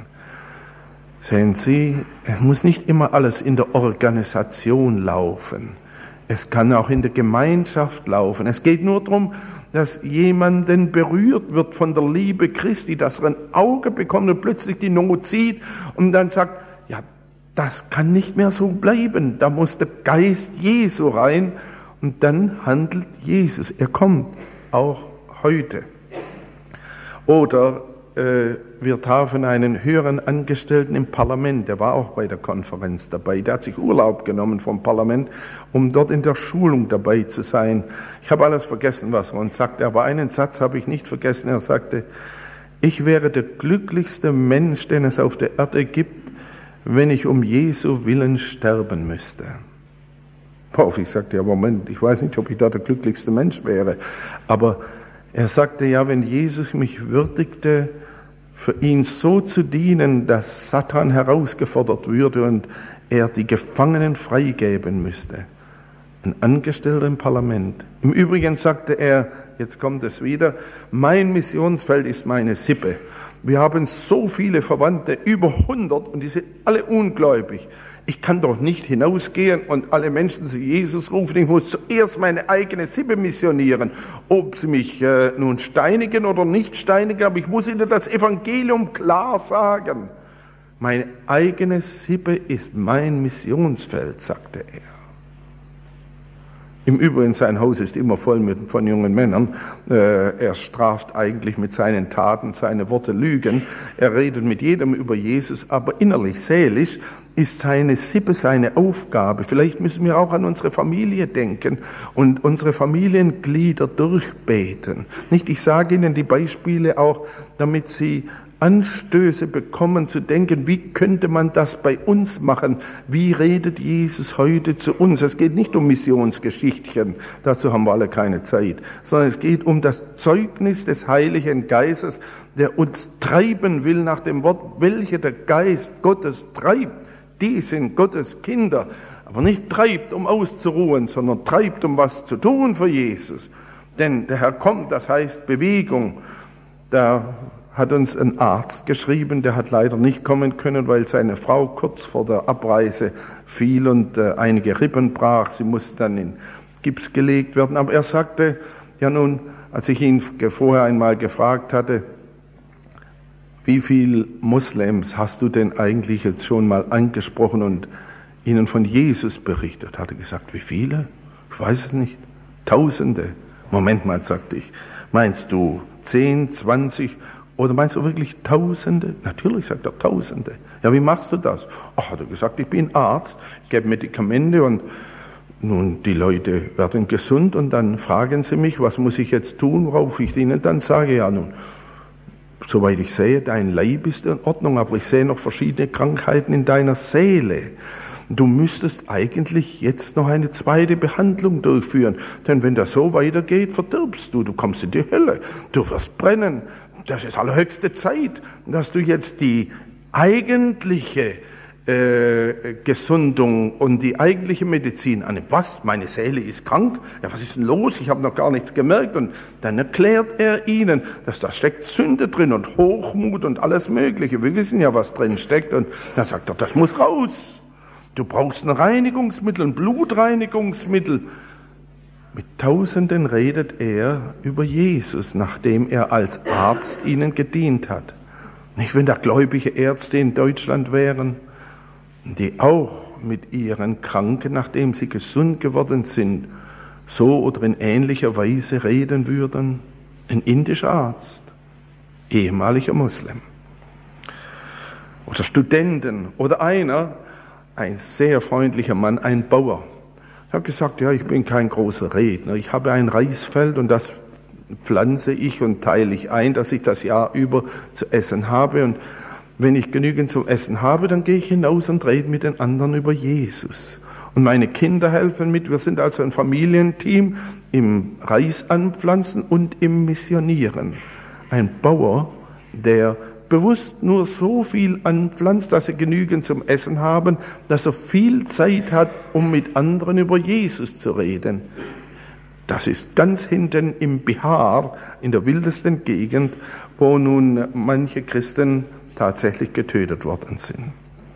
Sehen Sie, es muss nicht immer alles in der Organisation laufen. Es kann auch in der Gemeinschaft laufen. Es geht nur darum, dass jemanden berührt wird von der Liebe Christi, dass er ein Auge bekommt und plötzlich die Not sieht und dann sagt, ja, das kann nicht mehr so bleiben. Da muss der Geist Jesu rein, und dann handelt Jesus. Er kommt auch heute. Oder äh, wir trafen einen höheren Angestellten im Parlament, der war auch bei der Konferenz dabei. Der hat sich Urlaub genommen vom Parlament, um dort in der Schulung dabei zu sein. Ich habe alles vergessen, was er uns sagte, aber einen Satz habe ich nicht vergessen. Er sagte, ich wäre der glücklichste Mensch, den es auf der Erde gibt, wenn ich um Jesu Willen sterben müsste. Boah, ich sagte, ja, Moment, ich weiß nicht, ob ich da der glücklichste Mensch wäre. Aber er sagte, ja, wenn Jesus mich würdigte, für ihn so zu dienen, dass Satan herausgefordert würde und er die Gefangenen freigeben müsste. Ein Angestellter im Parlament. Im Übrigen sagte er, jetzt kommt es wieder, mein Missionsfeld ist meine Sippe. Wir haben so viele Verwandte, über hundert, und die sind alle ungläubig. Ich kann doch nicht hinausgehen und alle Menschen zu Jesus rufen. Ich muss zuerst meine eigene Sippe missionieren. Ob sie mich äh, nun steinigen oder nicht steinigen, aber ich muss ihnen das Evangelium klar sagen. Meine eigene Sippe ist mein Missionsfeld, sagte er. Im Übrigen, sein Haus ist immer voll mit, von jungen Männern. Äh, er straft eigentlich mit seinen Taten, seine Worte lügen. Er redet mit jedem über Jesus, aber innerlich, seelisch ist seine Sippe seine Aufgabe. Vielleicht müssen wir auch an unsere Familie denken und unsere Familienglieder durchbeten. Nicht, ich sage Ihnen die Beispiele auch, damit Sie Anstöße bekommen zu denken, wie könnte man das bei uns machen? Wie redet Jesus heute zu uns? Es geht nicht um Missionsgeschichtchen, dazu haben wir alle keine Zeit, sondern es geht um das Zeugnis des Heiligen Geistes, der uns treiben will nach dem Wort, welche der Geist Gottes treibt. Die sind Gottes Kinder. Aber nicht treibt, um auszuruhen, sondern treibt, um was zu tun für Jesus. Denn der Herr kommt, das heißt Bewegung. Da hat uns ein Arzt geschrieben, der hat leider nicht kommen können, weil seine Frau kurz vor der Abreise fiel und äh, einige Rippen brach. Sie musste dann in Gips gelegt werden. Aber er sagte, ja nun, als ich ihn vorher einmal gefragt hatte, wie viel Moslems hast du denn eigentlich jetzt schon mal angesprochen und ihnen von Jesus berichtet? Hat er gesagt, wie viele? Ich weiß es nicht. Tausende. Moment mal, sagte ich. Meinst du zehn, zwanzig oder meinst du wirklich Tausende? Natürlich, sagt er, Tausende. Ja, wie machst du das? Ach, hat er gesagt, ich bin Arzt, ich gebe Medikamente und nun, die Leute werden gesund und dann fragen sie mich, was muss ich jetzt tun, worauf ich ihnen dann sage, ja nun, soweit ich sehe, dein Leib ist in Ordnung, aber ich sehe noch verschiedene Krankheiten in deiner Seele. Du müsstest eigentlich jetzt noch eine zweite Behandlung durchführen, denn wenn das so weitergeht, verdirbst du, du kommst in die Hölle, du wirst brennen. Das ist allerhöchste Zeit, dass du jetzt die eigentliche äh, Gesundung und die eigentliche Medizin annimmst. Was? Meine Seele ist krank? Ja, was ist denn los? Ich habe noch gar nichts gemerkt. Und dann erklärt er ihnen, dass da steckt Sünde drin und Hochmut und alles Mögliche. Wir wissen ja, was drin steckt. Und dann sagt er, das muss raus. Du brauchst ein Reinigungsmittel, ein Blutreinigungsmittel. Mit Tausenden redet er über Jesus, nachdem er als Arzt ihnen gedient hat. Nicht, wenn da gläubige Ärzte in Deutschland wären, die auch mit ihren Kranken, nachdem sie gesund geworden sind, so oder in ähnlicher Weise reden würden. Ein indischer Arzt, ehemaliger Moslem. Oder Studenten oder einer, ein sehr freundlicher Mann, ein Bauer. Ich habe gesagt, ja, ich bin kein großer Redner. Ich habe ein Reisfeld und das pflanze ich und teile ich ein, dass ich das Jahr über zu essen habe. Und wenn ich genügend zum Essen habe, dann gehe ich hinaus und rede mit den anderen über Jesus. Und meine Kinder helfen mit. Wir sind also ein Familienteam im Reis anpflanzen und im Missionieren. Ein Bauer, der bewusst nur so viel anpflanzt, dass sie genügend zum Essen haben, dass er viel Zeit hat, um mit anderen über Jesus zu reden. Das ist ganz hinten im Bihar, in der wildesten Gegend, wo nun manche Christen tatsächlich getötet worden sind.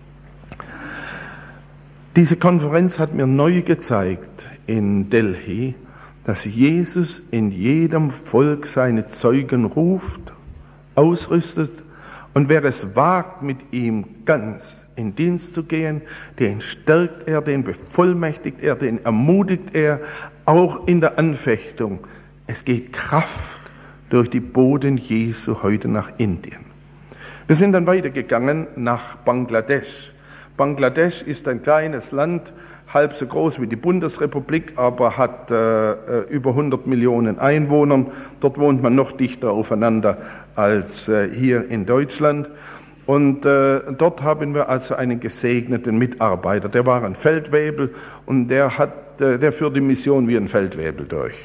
Diese Konferenz hat mir neu gezeigt in Delhi, dass Jesus in jedem Volk seine Zeugen ruft, ausrüstet, und wer es wagt, mit ihm ganz in Dienst zu gehen, den stärkt er, den bevollmächtigt er, den ermutigt er, auch in der Anfechtung. Es geht Kraft durch die Boden Jesu heute nach Indien. Wir sind dann weitergegangen nach Bangladesch. Bangladesch ist ein kleines Land, halb so groß wie die Bundesrepublik, aber hat äh, über hundert Millionen Einwohner. Dort wohnt man noch dichter aufeinander als äh, hier in Deutschland. Und äh, dort haben wir also einen gesegneten Mitarbeiter. Der war ein Feldwebel und der hat, äh, der führt die Mission wie ein Feldwebel durch.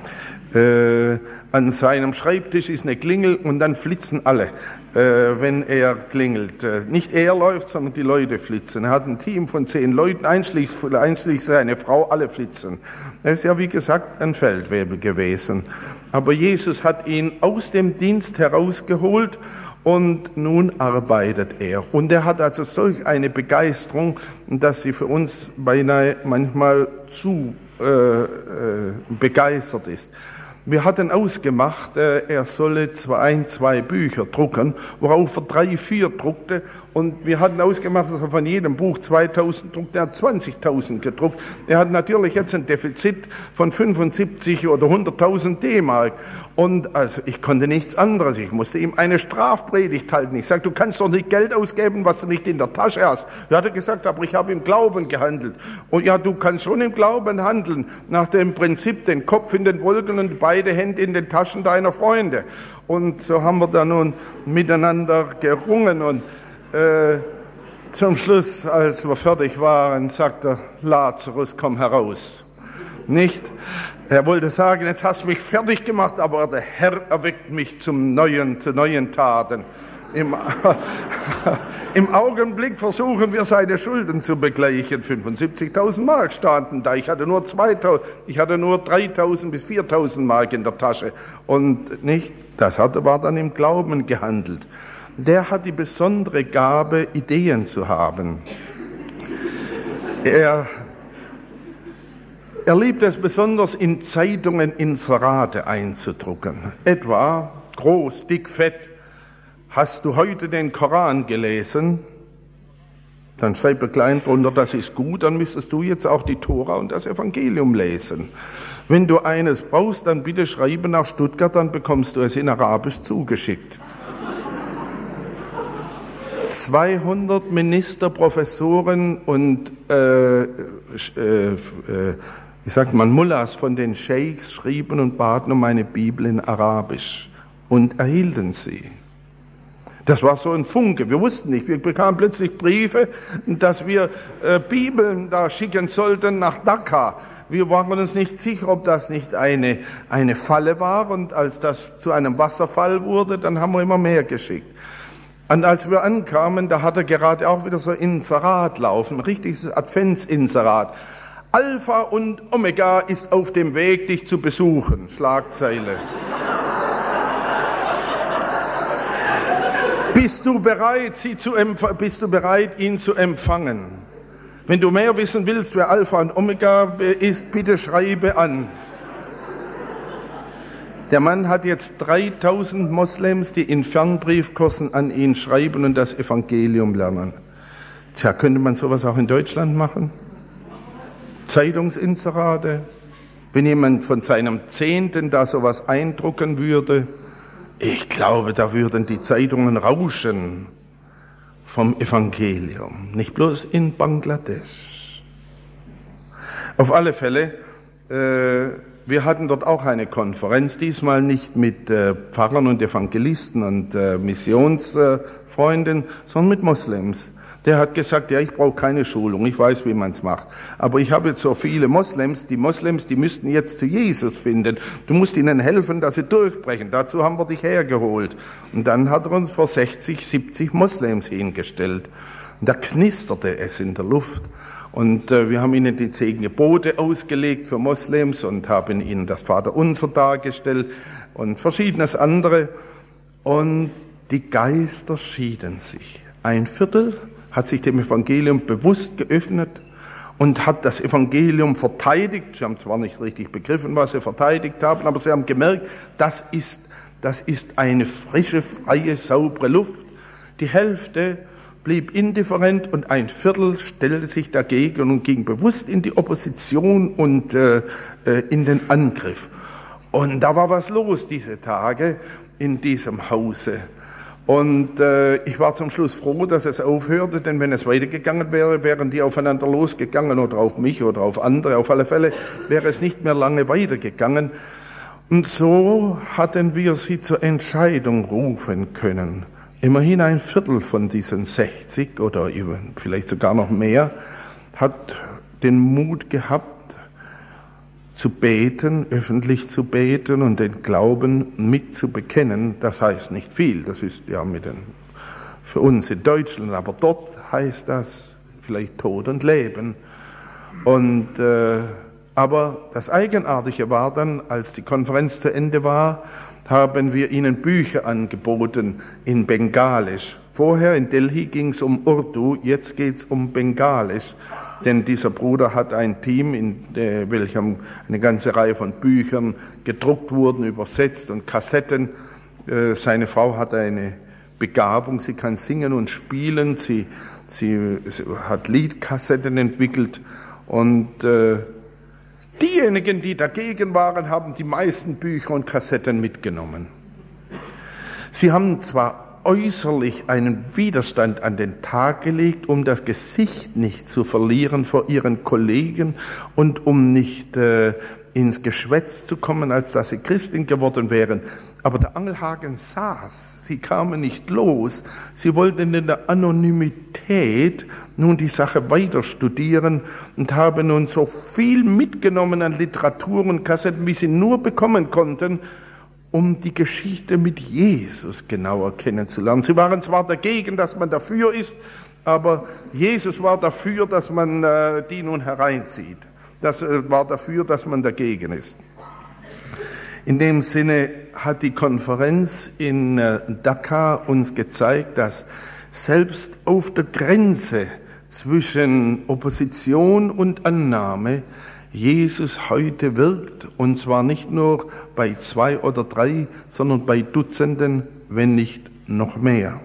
Äh, an seinem Schreibtisch ist eine Klingel und dann flitzen alle, äh, wenn er klingelt. Äh, nicht er läuft, sondern die Leute flitzen. Er hat ein Team von zehn Leuten, einschließlich, einschließlich seine Frau, alle flitzen. Er ist ja, wie gesagt, ein Feldwebel gewesen. Aber Jesus hat ihn aus dem Dienst herausgeholt und nun arbeitet er. Und er hat also solch eine Begeisterung, dass sie für uns beinahe manchmal zu äh, äh, begeistert ist. Wir hatten ausgemacht, er solle zwei, ein, zwei Bücher drucken, worauf er drei, vier druckte. Und wir hatten ausgemacht, dass er von jedem Buch zweitausend druckt. Er hat zwanzigtausend gedruckt. Er hat natürlich jetzt ein Defizit von fünfundsiebzig oder hunderttausend D-Mark. Und also ich konnte nichts anderes. Ich musste ihm eine Strafpredigt halten. Ich sagte, du kannst doch nicht Geld ausgeben, was du nicht in der Tasche hast. Er hat gesagt, aber ich habe im Glauben gehandelt. Und ja, du kannst schon im Glauben handeln, nach dem Prinzip, den Kopf in den Wolken und beide Hände in den Taschen deiner Freunde. Und so haben wir dann nun miteinander gerungen. Und äh, zum Schluss, als wir fertig waren, sagte Lazarus, komm heraus. Nicht? Er wollte sagen, jetzt hast du mich fertig gemacht, aber der Herr erweckt mich zum neuen, zu neuen Taten. Im, Im Augenblick versuchen wir, seine Schulden zu begleichen. fünfundsiebzigtausend Mark standen da. Ich hatte nur zweitausend, ich hatte nur dreitausend bis viertausend Mark in der Tasche. Und nicht, das hatte, war dann im Glauben gehandelt. Der hat die besondere Gabe, Ideen zu haben. Er, er liebt es besonders, in Zeitungen Inserate einzudrucken. Etwa, groß, dick, fett, hast du heute den Koran gelesen? Dann schreibt er klein drunter, das ist gut, dann müsstest du jetzt auch die Tora und das Evangelium lesen. Wenn du eines brauchst, dann bitte schreibe nach Stuttgart, dann bekommst du es in Arabisch zugeschickt. zweihundert Minister, Professoren und, äh, äh, äh, wie sagt man, Mullahs von den Scheichs schrieben und baten um eine Bibel in Arabisch und erhielten sie. Das war so ein Funke, wir wussten nicht, wir bekamen plötzlich Briefe, dass wir äh, Bibeln da schicken sollten nach Dhaka. Wir waren uns nicht sicher, ob das nicht eine, eine Falle war, und als das zu einem Wasserfall wurde, dann haben wir immer mehr geschickt. Und als wir ankamen, da hat er gerade auch wieder so Inserat laufen, ein richtiges Adventsinserat. Alpha und Omega ist auf dem Weg, dich zu besuchen. Schlagzeile. Bist du bereit, sie zu empf- bist du bereit, ihn zu empfangen? Wenn du mehr wissen willst, wer Alpha und Omega ist, bitte schreibe an. Der Mann hat jetzt dreitausend Moslems, die in Fernbriefkursen an ihn schreiben und das Evangelium lernen. Tja, könnte man sowas auch in Deutschland machen? Zeitungsinserate? Wenn jemand von seinem Zehnten da sowas eindrucken würde, ich glaube, da würden die Zeitungen rauschen vom Evangelium. Nicht bloß in Bangladesch. Auf alle Fälle, äh, wir hatten dort auch eine Konferenz, diesmal nicht mit äh, Pfarrern und Evangelisten und äh, Missionsfreunden, sondern mit Moslems. Der hat gesagt, ja, ich brauche keine Schulung, ich weiß, wie man es macht. Aber ich habe jetzt so viele Moslems, die Moslems, die müssten jetzt zu Jesus finden. Du musst ihnen helfen, dass sie durchbrechen. Dazu haben wir dich hergeholt. Und dann hat er uns vor sechzig, siebzig Moslems hingestellt. Und da knisterte es in der Luft. Und äh, wir haben ihnen die zehn Gebote ausgelegt für Moslems und haben ihnen das Vaterunser dargestellt und verschiedenes andere. Und die Geister schieden sich. Ein Viertel hat sich dem Evangelium bewusst geöffnet und hat das Evangelium verteidigt. Sie haben zwar nicht richtig begriffen, was sie verteidigt haben, aber sie haben gemerkt, das ist, das ist eine frische, freie, saubere Luft. Die Hälfte blieb indifferent und ein Viertel stellte sich dagegen und ging bewusst in die Opposition und äh, in den Angriff. Und da war was los diese Tage in diesem Hause. Und äh, ich war zum Schluss froh, dass es aufhörte, denn wenn es weitergegangen wäre, wären die aufeinander losgegangen oder auf mich oder auf andere. Auf alle Fälle wäre es nicht mehr lange weitergegangen. Und so hatten wir sie zur Entscheidung rufen können. Immerhin ein Viertel von diesen sechzig oder vielleicht sogar noch mehr hat den Mut gehabt, zu beten, öffentlich zu beten und den Glauben mit zu bekennen. Das heißt nicht viel, das ist ja mit den, für uns in Deutschland, aber dort heißt das vielleicht Tod und Leben. Und äh, aber das Eigenartige war dann, als die Konferenz zu Ende war, haben wir ihnen Bücher angeboten in Bengalisch. Vorher in Delhi ging es um Urdu, jetzt geht es um Bengalisch. Denn dieser Bruder hat ein Team, in äh, welchem eine ganze Reihe von Büchern gedruckt wurden, übersetzt und Kassetten. Äh, seine Frau hat eine Begabung, sie kann singen und spielen, sie, sie, sie hat Liedkassetten entwickelt. Und äh, diejenigen, die dagegen waren, haben die meisten Bücher und Kassetten mitgenommen. Sie haben zwar äußerlich einen Widerstand an den Tag gelegt, um das Gesicht nicht zu verlieren vor ihren Kollegen und um nicht äh, ins Geschwätz zu kommen, als dass sie Christin geworden wären. Aber der Angelhagen saß, sie kamen nicht los, sie wollten in der Anonymität nun die Sache weiter studieren und haben nun so viel mitgenommen an Literatur und Kassetten, wie sie nur bekommen konnten, um die Geschichte mit Jesus genauer kennenzulernen. Sie waren zwar dagegen, dass man dafür ist, aber Jesus war dafür, dass man äh, die nun hereinzieht. Das äh, war dafür, dass man dagegen ist. In dem Sinne hat die Konferenz in äh, Dakar uns gezeigt, dass selbst auf der Grenze zwischen Opposition und Annahme Jesus heute wirkt, und zwar nicht nur bei zwei oder drei, sondern bei Dutzenden, wenn nicht noch mehr.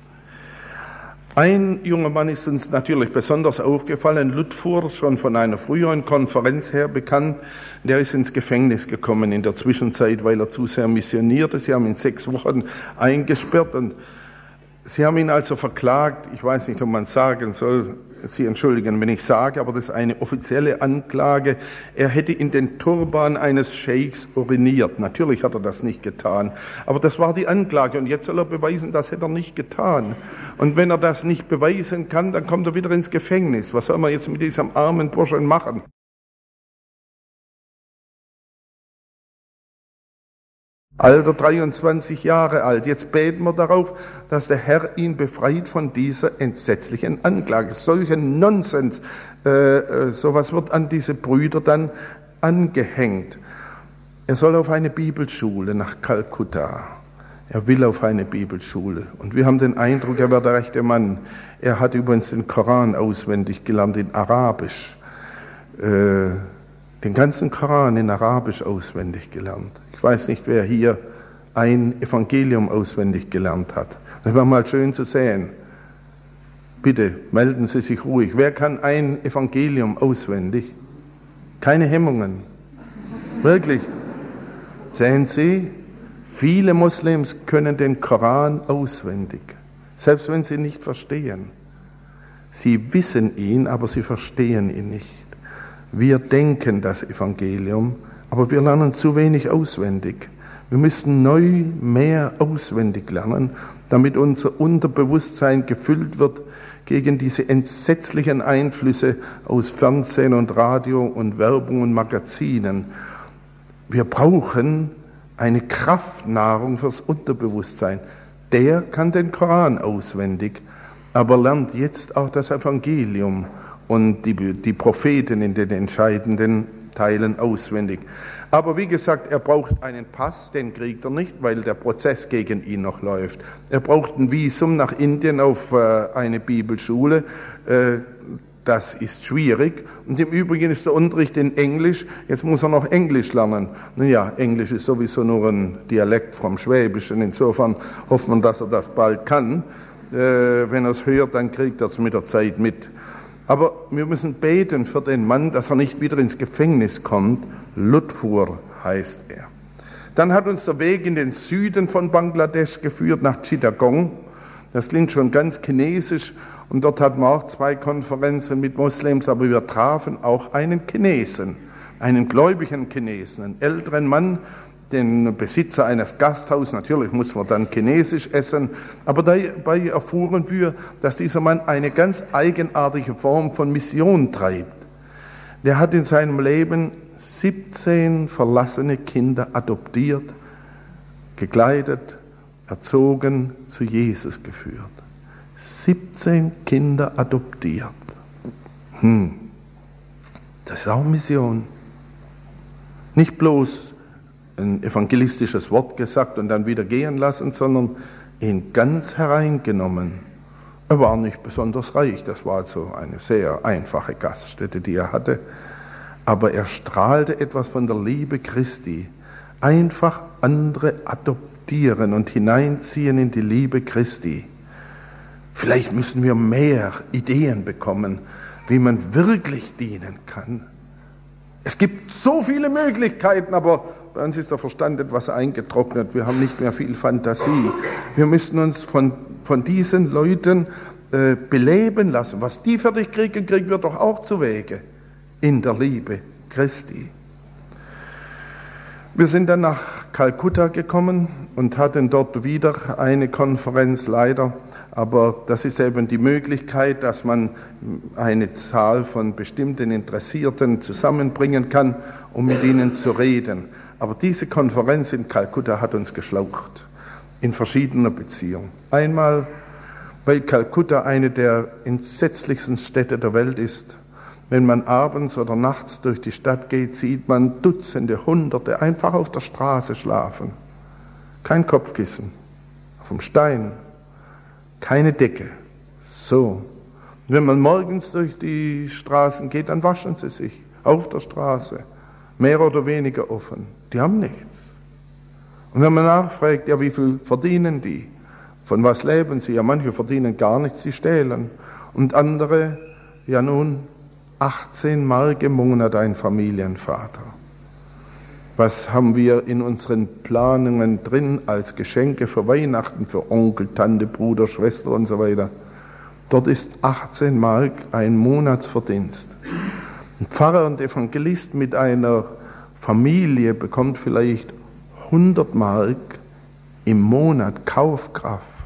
Ein junger Mann ist uns natürlich besonders aufgefallen, Ludfur, schon von einer früheren Konferenz her bekannt. Der ist ins Gefängnis gekommen in der Zwischenzeit, weil er zu sehr missionierte. Sie haben ihn sechs Wochen eingesperrt und Sie haben ihn also verklagt. Ich weiß nicht, ob man sagen soll, Sie entschuldigen, wenn ich sage, aber das ist eine offizielle Anklage. Er hätte in den Turban eines Scheichs uriniert. Natürlich hat er das nicht getan, aber das war die Anklage und jetzt soll er beweisen, das hätte er nicht getan. Und wenn er das nicht beweisen kann, dann kommt er wieder ins Gefängnis. Was soll man jetzt mit diesem armen Burschen machen? Alter dreiundzwanzig Jahre alt. Jetzt beten wir darauf, dass der Herr ihn befreit von dieser entsetzlichen Anklage. Solchen Nonsens, äh, äh, sowas wird an diese Brüder dann angehängt. Er soll auf eine Bibelschule nach Kalkutta. Er will auf eine Bibelschule. Und wir haben den Eindruck, er wäre der rechte Mann. Er hat übrigens den Koran auswendig gelernt in Arabisch. Äh, den ganzen Koran in Arabisch auswendig gelernt. Ich weiß nicht, wer hier ein Evangelium auswendig gelernt hat. Das wäre mal schön zu sehen. Bitte melden Sie sich ruhig. Wer kann ein Evangelium auswendig? Keine Hemmungen. Wirklich. Sehen Sie, viele Moslems können den Koran auswendig, selbst wenn sie nicht verstehen. Sie wissen ihn, aber sie verstehen ihn nicht. Wir denken das Evangelium, aber wir lernen zu wenig auswendig. Wir müssen neu mehr auswendig lernen, damit unser Unterbewusstsein gefüllt wird gegen diese entsetzlichen Einflüsse aus Fernsehen und Radio und Werbung und Magazinen. Wir brauchen eine Kraftnahrung fürs Unterbewusstsein. Der kann den Koran auswendig, aber lernt jetzt auch das Evangelium und die, die Propheten in den entscheidenden Teilen auswendig. Aber wie gesagt, er braucht einen Pass, den kriegt er nicht, weil der Prozess gegen ihn noch läuft. Er braucht ein Visum nach Indien auf äh, eine Bibelschule. Äh, das ist schwierig. Und im Übrigen ist der Unterricht in Englisch. Jetzt muss er noch Englisch lernen. Nun ja, Englisch ist sowieso nur ein Dialekt vom Schwäbischen. Insofern hofft man, dass er das bald kann. Äh, wenn er es hört, dann kriegt er es mit der Zeit mit. Aber wir müssen beten für den Mann, dass er nicht wieder ins Gefängnis kommt. Ludfur heißt er. Dann hat uns der Weg in den Süden von Bangladesch geführt, nach Chittagong. Das klingt schon ganz chinesisch. Und dort hatten wir auch zwei Konferenzen mit Moslems, aber wir trafen auch einen Chinesen, einen gläubigen Chinesen, einen älteren Mann, den Besitzer eines Gasthauses. Natürlich muss man dann chinesisch essen, aber dabei erfuhren wir, dass dieser Mann eine ganz eigenartige Form von Mission treibt. Der hat in seinem Leben siebzehn verlassene Kinder adoptiert, gekleidet, erzogen, zu Jesus geführt. siebzehn Kinder adoptiert. Hm. Das ist auch Mission. Nicht bloß ein evangelistisches Wort gesagt und dann wieder gehen lassen, sondern ihn ganz hereingenommen. Er war nicht besonders reich, das war also eine sehr einfache Gaststätte, die er hatte, aber er strahlte etwas von der Liebe Christi. Einfach andere adoptieren und hineinziehen in die Liebe Christi. Vielleicht müssen wir mehr Ideen bekommen, wie man wirklich dienen kann. Es gibt so viele Möglichkeiten, aber bei uns ist der Verstand etwas eingetrocknet. Wir haben nicht mehr viel Fantasie. Wir müssen uns von, von diesen Leuten äh, beleben lassen. Was die fertig kriegen, kriegen wir doch auch zu Wege. In der Liebe Christi. Wir sind dann nach Kalkutta gekommen und hatten dort wieder eine Konferenz, leider. Aber das ist eben die Möglichkeit, dass man eine Zahl von bestimmten Interessierten zusammenbringen kann, um mit ihnen zu reden. Aber diese Konferenz in Kalkutta hat uns geschlaucht, in verschiedener Beziehung. Einmal, weil Kalkutta eine der entsetzlichsten Städte der Welt ist. Wenn man abends oder nachts durch die Stadt geht, sieht man Dutzende, Hunderte einfach auf der Straße schlafen. Kein Kopfkissen, vom Stein, keine Decke. So. Und wenn man morgens durch die Straßen geht, dann waschen sie sich auf der Straße, mehr oder weniger offen. Die haben nichts. Und wenn man nachfragt, ja, wie viel verdienen die? Von was leben sie? Ja, manche verdienen gar nichts, sie stehlen. Und andere, ja nun, achtzehn Mark im Monat ein Familienvater. Was haben wir in unseren Planungen drin als Geschenke für Weihnachten, für Onkel, Tante, Bruder, Schwester und so weiter? Dort ist achtzehn Mark ein Monatsverdienst. Ein Pfarrer und Evangelist mit einer Familie bekommt vielleicht hundert Mark im Monat Kaufkraft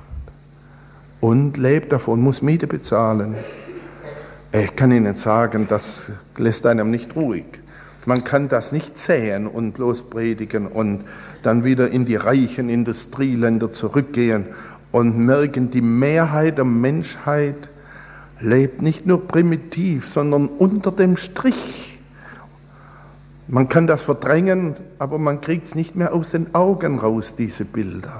und lebt davon, muss Miete bezahlen. Ich kann Ihnen sagen, das lässt einem nicht ruhig. Man kann das nicht säen und bloß predigen und dann wieder in die reichen Industrieländer zurückgehen und merken, die Mehrheit der Menschheit lebt nicht nur primitiv, sondern unter dem Strich. Man kann das verdrängen, aber man kriegt es nicht mehr aus den Augen raus, diese Bilder.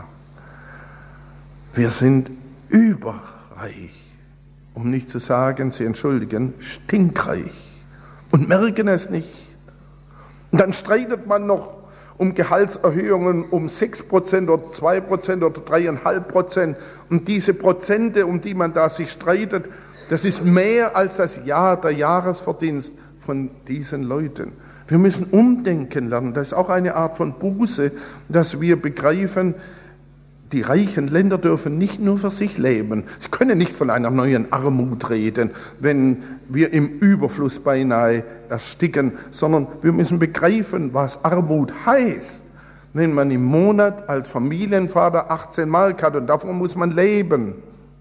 Wir sind überreich. Um nicht zu sagen, Sie entschuldigen, stinkreich und merken es nicht. Und dann streitet man noch um Gehaltserhöhungen um sechs Prozent oder zwei Prozent oder drei Komma fünf Prozent. Und diese Prozente, um die man da sich streitet, das ist mehr als das Jahr, der Jahresverdienst von diesen Leuten. Wir müssen umdenken lernen. Das ist auch eine Art von Buße, dass wir begreifen, die reichen Länder dürfen nicht nur für sich leben. Sie können nicht von einer neuen Armut reden, wenn wir im Überfluss beinahe ersticken, sondern wir müssen begreifen, was Armut heißt. Wenn man im Monat als Familienvater achtzehn Mark hat und davon muss man leben.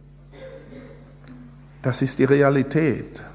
Das ist die Realität.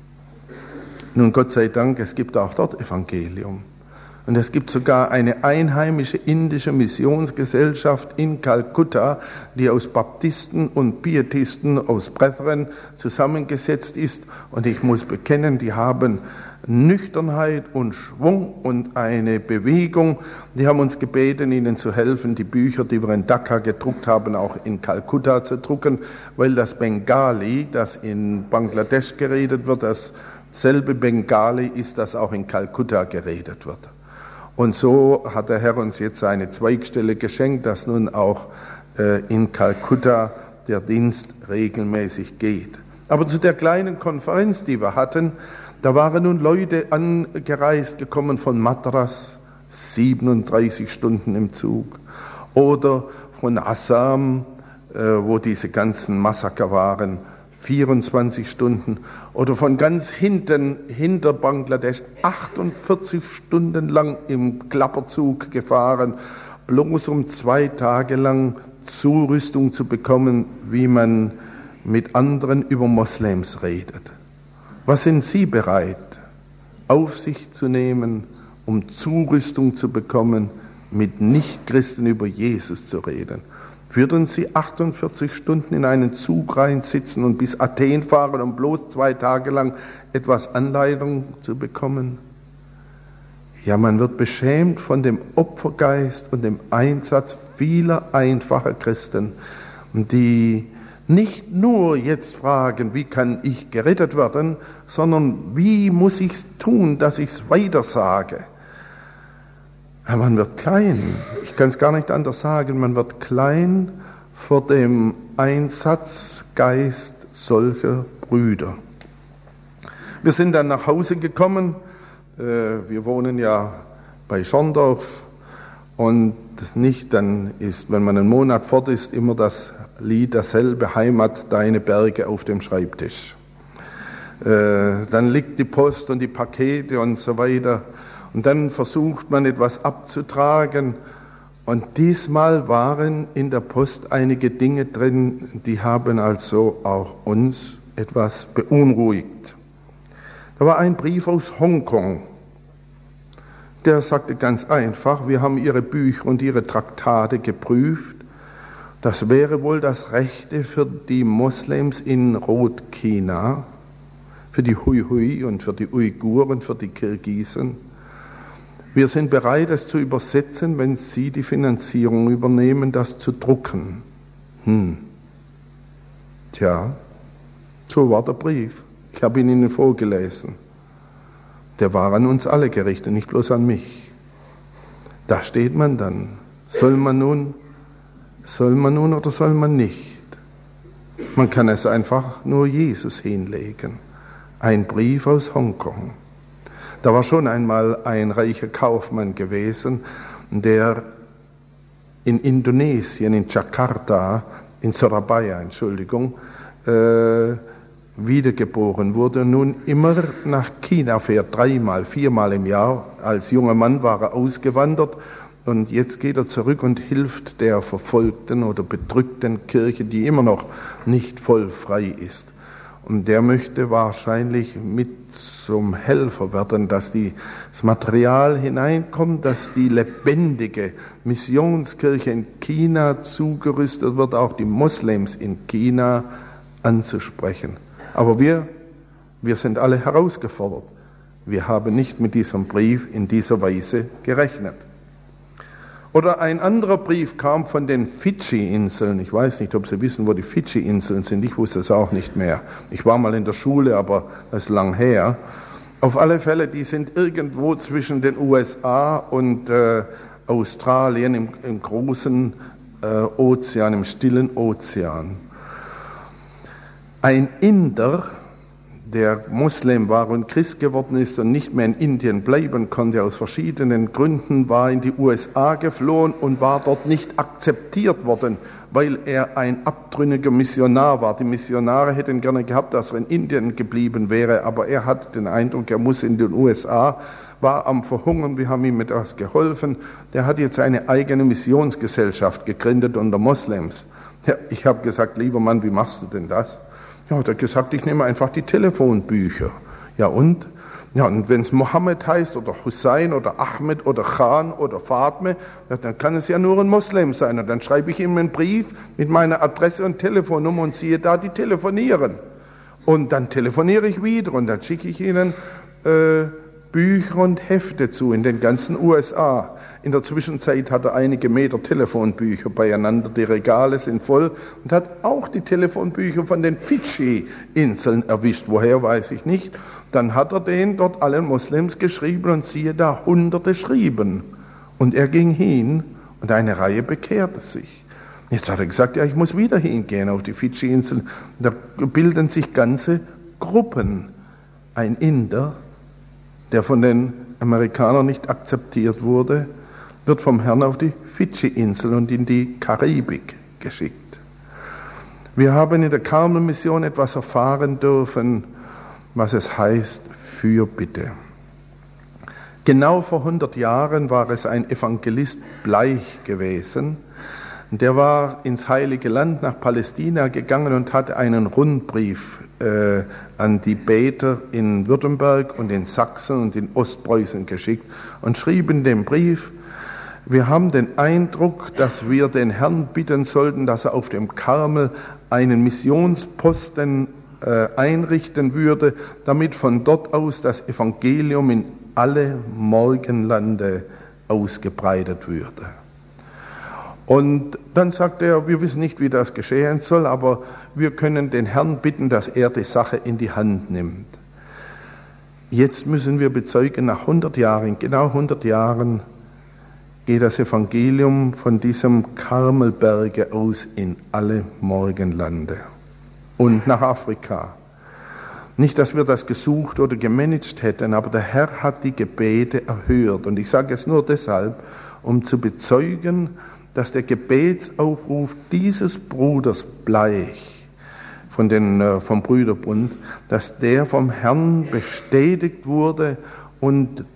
Nun, Gott sei Dank, es gibt auch dort Evangelium. Und es gibt sogar eine einheimische indische Missionsgesellschaft in Kalkutta, die aus Baptisten und Pietisten, aus Brethren zusammengesetzt ist. Und ich muss bekennen, die haben Nüchternheit und Schwung und eine Bewegung. Die haben uns gebeten, ihnen zu helfen, die Bücher, die wir in Dhaka gedruckt haben, auch in Kalkutta zu drucken, weil das Bengali, das in Bangladesch geredet wird, dasselbe Bengali ist, das auch in Kalkutta geredet wird. Und so hat der Herr uns jetzt eine Zweigstelle geschenkt, dass nun auch äh, in Kalkutta der Dienst regelmäßig geht. Aber zu der kleinen Konferenz, die wir hatten, da waren nun Leute angereist gekommen von Madras, siebenunddreißig Stunden im Zug, oder von Assam, äh, wo diese ganzen Massaker waren, vierundzwanzig Stunden, oder von ganz hinten, hinter Bangladesch, achtundvierzig Stunden lang im Klapperzug gefahren, bloß um zwei Tage lang Zurüstung zu bekommen, wie man mit anderen über Moslems redet. Was sind Sie bereit, auf sich zu nehmen, um Zurüstung zu bekommen, mit Nichtchristen über Jesus zu reden? Würden Sie achtundvierzig Stunden in einen Zug reinsitzen und bis Athen fahren, um bloß zwei Tage lang etwas Anleitung zu bekommen? Ja, man wird beschämt von dem Opfergeist und dem Einsatz vieler einfacher Christen, die nicht nur jetzt fragen, wie kann ich gerettet werden, sondern wie muss ich es tun, dass ich es weitersage. Ja, man wird klein, ich kann es gar nicht anders sagen, man wird klein vor dem Einsatzgeist solcher Brüder. Wir sind dann nach Hause gekommen, wir wohnen ja bei Schorndorf und nicht, dann ist, wenn man einen Monat fort ist, immer das Lied dasselbe, Heimat, deine Berge auf dem Schreibtisch. Dann liegt die Post und die Pakete und so weiter. Und dann versucht man etwas abzutragen. Und diesmal waren in der Post einige Dinge drin, die haben also auch uns etwas beunruhigt. Da war ein Brief aus Hongkong. Der sagte ganz einfach, wir haben Ihre Bücher und Ihre Traktate geprüft. Das wäre wohl das Rechte für die Moslems in Rotchina, für die Hui-Hui und für die Uiguren, für die Kirgisen. Wir sind bereit, es zu übersetzen, wenn Sie die Finanzierung übernehmen, das zu drucken. Hm. Tja, so war der Brief. Ich habe ihn Ihnen vorgelesen. Der war an uns alle gerichtet, nicht bloß an mich. Da steht man dann. Soll man nun, soll man nun oder soll man nicht? Man kann es einfach nur Jesus hinlegen. Ein Brief aus Hongkong. Da war schon einmal ein reicher Kaufmann gewesen, der in Indonesien, in Jakarta, in Surabaya, Entschuldigung, äh, wiedergeboren wurde und nun immer nach China fährt, dreimal, viermal im Jahr. Als junger Mann war er ausgewandert und jetzt geht er zurück und hilft der verfolgten oder bedrückten Kirche, die immer noch nicht voll frei ist. Und der möchte wahrscheinlich mit zum Helfer werden, dass die, das Material hineinkommt, dass die lebendige Missionskirche in China zugerüstet wird, auch die Moslems in China anzusprechen. Aber wir, wir sind alle herausgefordert. Wir haben nicht mit diesem Brief in dieser Weise gerechnet. Oder ein anderer Brief kam von den Fidschi-Inseln. Ich weiß nicht, ob Sie wissen, wo die Fidschi-Inseln sind. Ich wusste es auch nicht mehr. Ich war mal in der Schule, aber das ist lang her. Auf alle Fälle, die sind irgendwo zwischen den U S A und äh, Australien im, im großen äh, Ozean, im stillen Ozean. Ein Inder, der Moslem war und Christ geworden ist und nicht mehr in Indien bleiben konnte, aus verschiedenen Gründen, war in die U S A geflohen und war dort nicht akzeptiert worden, weil er ein abtrünniger Missionar war. Die Missionare hätten gerne gehabt, dass er in Indien geblieben wäre, aber er hatte den Eindruck, er muss in den U S A, war am Verhungern, wir haben ihm etwas geholfen. Der hat jetzt eine eigene Missionsgesellschaft gegründet unter Moslems. Ja, ich habe gesagt, lieber Mann, wie machst du denn das? Ja, hat er gesagt, ich nehme einfach die Telefonbücher. Ja und? Ja, und wenn es Mohammed heißt oder Hussein oder Ahmed oder Khan oder Fatme, ja, dann kann es ja nur ein Moslem sein. Und dann schreibe ich ihm einen Brief mit meiner Adresse und Telefonnummer und siehe da, die telefonieren. Und dann telefoniere ich wieder und dann schicke ich ihnen äh, Bücher und Hefte zu in den ganzen U S A. In der Zwischenzeit hat er einige Meter Telefonbücher beieinander, die Regale sind voll und hat auch die Telefonbücher von den Fidschi-Inseln erwischt. Woher, weiß ich nicht. Dann hat er den dort allen Moslems geschrieben und siehe da, Hunderte schrieben. Und er ging hin und eine Reihe bekehrte sich. Jetzt hat er gesagt, ja, ich muss wieder hingehen auf die Fidschi-Inseln. Da bilden sich ganze Gruppen. Ein Inder, der von den Amerikanern nicht akzeptiert wurde, wird vom Herrn auf die Fidschi-Inseln und in die Karibik geschickt. Wir haben in der Carmel-Mission etwas erfahren dürfen, was es heißt, Fürbitte. Genau vor hundert Jahren war es ein Evangelist Bleich gewesen. Der war ins Heilige Land nach Palästina gegangen und hat einen Rundbrief äh, an die Beter in Württemberg und in Sachsen und in Ostpreußen geschickt und schrieb in dem Brief, wir haben den Eindruck, dass wir den Herrn bitten sollten, dass er auf dem Karmel einen Missionsposten äh, einrichten würde, damit von dort aus das Evangelium in alle Morgenlande ausgebreitet würde. Und dann sagt er, wir wissen nicht, wie das geschehen soll, aber wir können den Herrn bitten, dass er die Sache in die Hand nimmt. Jetzt müssen wir bezeugen, nach hundert Jahren, genau hundert Jahren, geht das Evangelium von diesem Karmelberge aus in alle Morgenlande und nach Afrika. Nicht, dass wir das gesucht oder gemanagt hätten, aber der Herr hat die Gebete erhört. Und ich sage es nur deshalb, um zu bezeugen, dass der Gebetsaufruf dieses Bruders Bleich von den, äh, vom Brüderbund, dass der vom Herrn bestätigt wurde und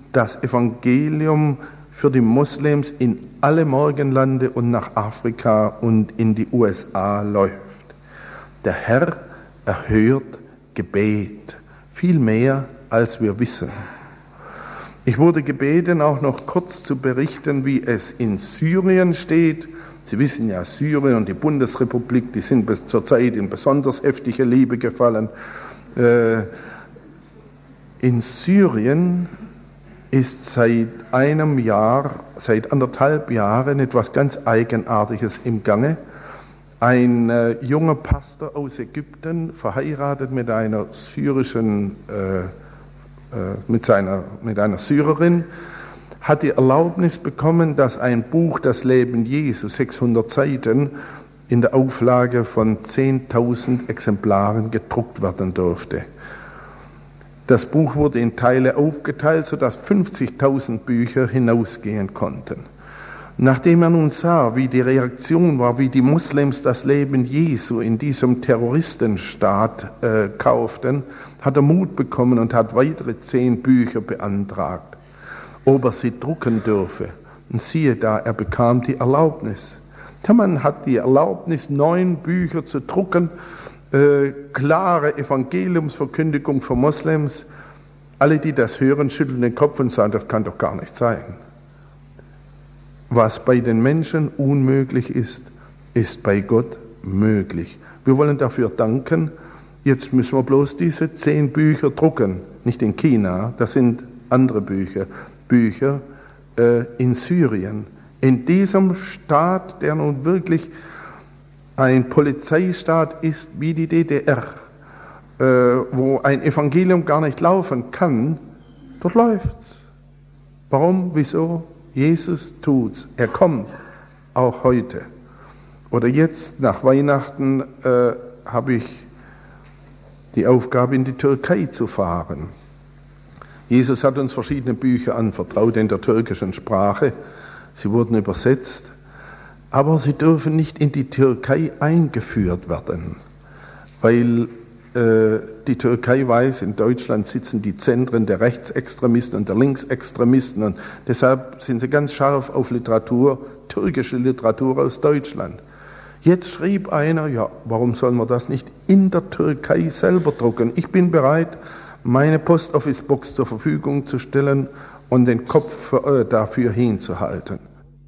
das Evangelium für die Moslems in alle Morgenlande und nach Afrika und in die U S A läuft. Der Herr erhört Gebet, viel mehr als wir wissen. Ich wurde gebeten, auch noch kurz zu berichten, wie es in Syrien steht. Sie wissen ja, Syrien und die Bundesrepublik, die sind bis zur Zeit in besonders heftige Liebe gefallen. Äh, in Syrien ist seit einem Jahr, seit anderthalb Jahren etwas ganz Eigenartiges im Gange. Ein äh, junger Pastor aus Ägypten, verheiratet mit einer syrischen, äh, äh, mit seiner, mit einer Syrerin, hat die Erlaubnis bekommen, dass ein Buch, das Leben Jesu, sechshundert Seiten, in der Auflage von zehntausend Exemplaren gedruckt werden durfte. Das Buch wurde in Teile aufgeteilt, sodass fünfzigtausend Bücher hinausgehen konnten. Nachdem er nun sah, wie die Reaktion war, wie die Moslems das Leben Jesu in diesem Terroristenstaat äh, kauften, hat er Mut bekommen und hat weitere zehn Bücher beantragt, ob er sie drucken dürfe. Und siehe da, er bekam die Erlaubnis. Der Mann hat die Erlaubnis, neun Bücher zu drucken, Äh, klare Evangeliumsverkündigung für Moslems. Alle, die das hören, schütteln den Kopf und sagen, das kann doch gar nicht sein. Was bei den Menschen unmöglich ist, ist bei Gott möglich. Wir wollen dafür danken. Jetzt müssen wir bloß diese zehn Bücher drucken. Nicht in China, das sind andere Bücher. Bücher äh, in Syrien. In diesem Staat, der nun wirklich ein Polizeistaat ist wie die D D R, äh, wo ein Evangelium gar nicht laufen kann, dort läuft's. Warum? Wieso? Jesus tut's. Er kommt, auch heute. Oder jetzt, nach Weihnachten, äh, habe ich die Aufgabe, in die Türkei zu fahren. Jesus hat uns verschiedene Bücher anvertraut in der türkischen Sprache. Sie wurden übersetzt. Aber sie dürfen nicht in die Türkei eingeführt werden, weil äh, die Türkei weiß, in Deutschland sitzen die Zentren der Rechtsextremisten und der Linksextremisten und deshalb sind sie ganz scharf auf Literatur, türkische Literatur aus Deutschland. Jetzt schrieb einer, ja, warum soll man das nicht in der Türkei selber drucken? Ich bin bereit, meine Post-Office-Box zur Verfügung zu stellen und den Kopf äh, dafür hinzuhalten.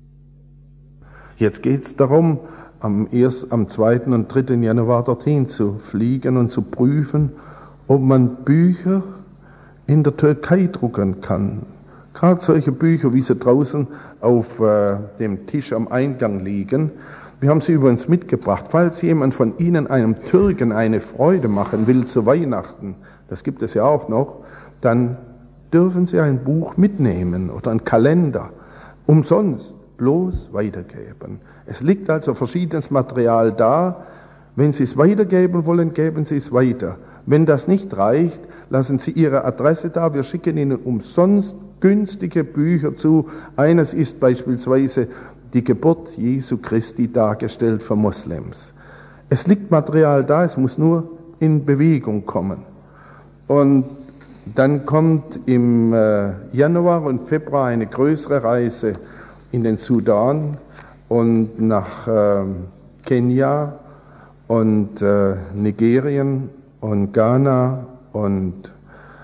Jetzt geht es darum, am, ersten, am zweiten und dritten Januar dorthin zu fliegen und zu prüfen, ob man Bücher in der Türkei drucken kann. Gerade solche Bücher, wie sie draußen auf äh, dem Tisch am Eingang liegen. Wir haben sie übrigens mitgebracht. Falls jemand von Ihnen einem Türken eine Freude machen will zu Weihnachten, das gibt es ja auch noch, dann dürfen Sie ein Buch mitnehmen oder einen Kalender, umsonst. Bloß weitergeben. Es liegt also verschiedenes Material da. Wenn Sie es weitergeben wollen, geben Sie es weiter. Wenn das nicht reicht, lassen Sie Ihre Adresse da. Wir schicken Ihnen umsonst günstige Bücher zu. Eines ist beispielsweise die Geburt Jesu Christi dargestellt für Moslems. Es liegt Material da, es muss nur in Bewegung kommen. Und dann kommt im Januar und Februar eine größere Reise in den Sudan und nach äh, Kenia und äh, Nigerien und Ghana und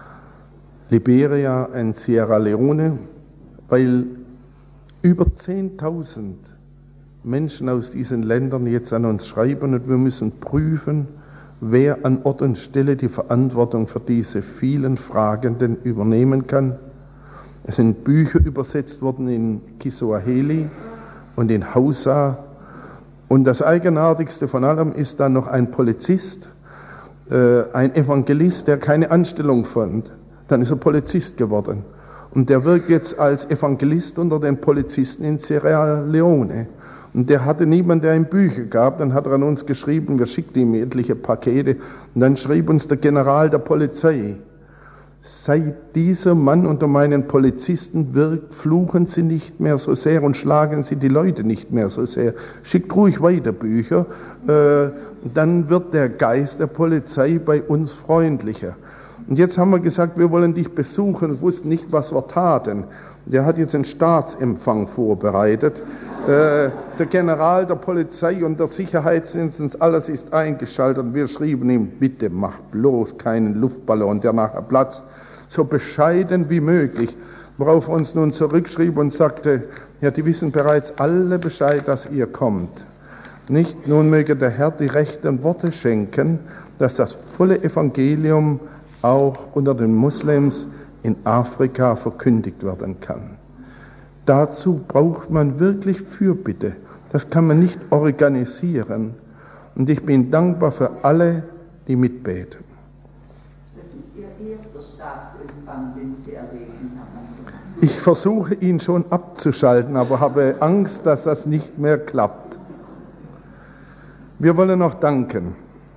Liberia und Sierra Leone, weil über zehntausend Menschen aus diesen Ländern jetzt an uns schreiben und wir müssen prüfen, wer an Ort und Stelle die Verantwortung für diese vielen Fragenden übernehmen kann. Es sind Bücher übersetzt worden in Kiswahili und in Hausa. Und das Eigenartigste von allem ist dann noch ein Polizist, äh, ein Evangelist, der keine Anstellung fand. Dann ist er Polizist geworden. Und der wirkt jetzt als Evangelist unter den Polizisten in Sierra Leone. Und der hatte niemanden, der ihm Bücher gab. Dann hat er an uns geschrieben, wir schickten ihm etliche Pakete. Und dann schrieb uns der General der Polizei: Seit dieser Mann unter meinen Polizisten wirkt, fluchen Sie nicht mehr so sehr und schlagen Sie die Leute nicht mehr so sehr. Schickt ruhig weiter Bücher, äh, dann wird der Geist der Polizei bei uns freundlicher. Und jetzt haben wir gesagt, wir wollen dich besuchen und wussten nicht, was wir taten. Der hat jetzt einen Staatsempfang vorbereitet. Äh, der General der Polizei und der Sicherheitsdienst, alles ist eingeschaltet. Und wir schrieben ihm, bitte mach bloß keinen Luftballon, der nachher platzt. So bescheiden wie möglich. Worauf er uns nun zurückschrieb und sagte, ja, die wissen bereits alle Bescheid, dass ihr kommt. Nicht, nun möge der Herr die rechten Worte schenken, dass das volle Evangelium auch unter den Moslems in Afrika verkündigt werden kann. Dazu braucht man wirklich Fürbitte. Das kann man nicht organisieren. Und ich bin dankbar für alle, die mitbeten. Das ist Ihr erster Staatsempfang, den Sie erleben haben. Ich versuche ihn schon abzuschalten, aber habe Angst, dass das nicht mehr klappt. Wir wollen noch danken.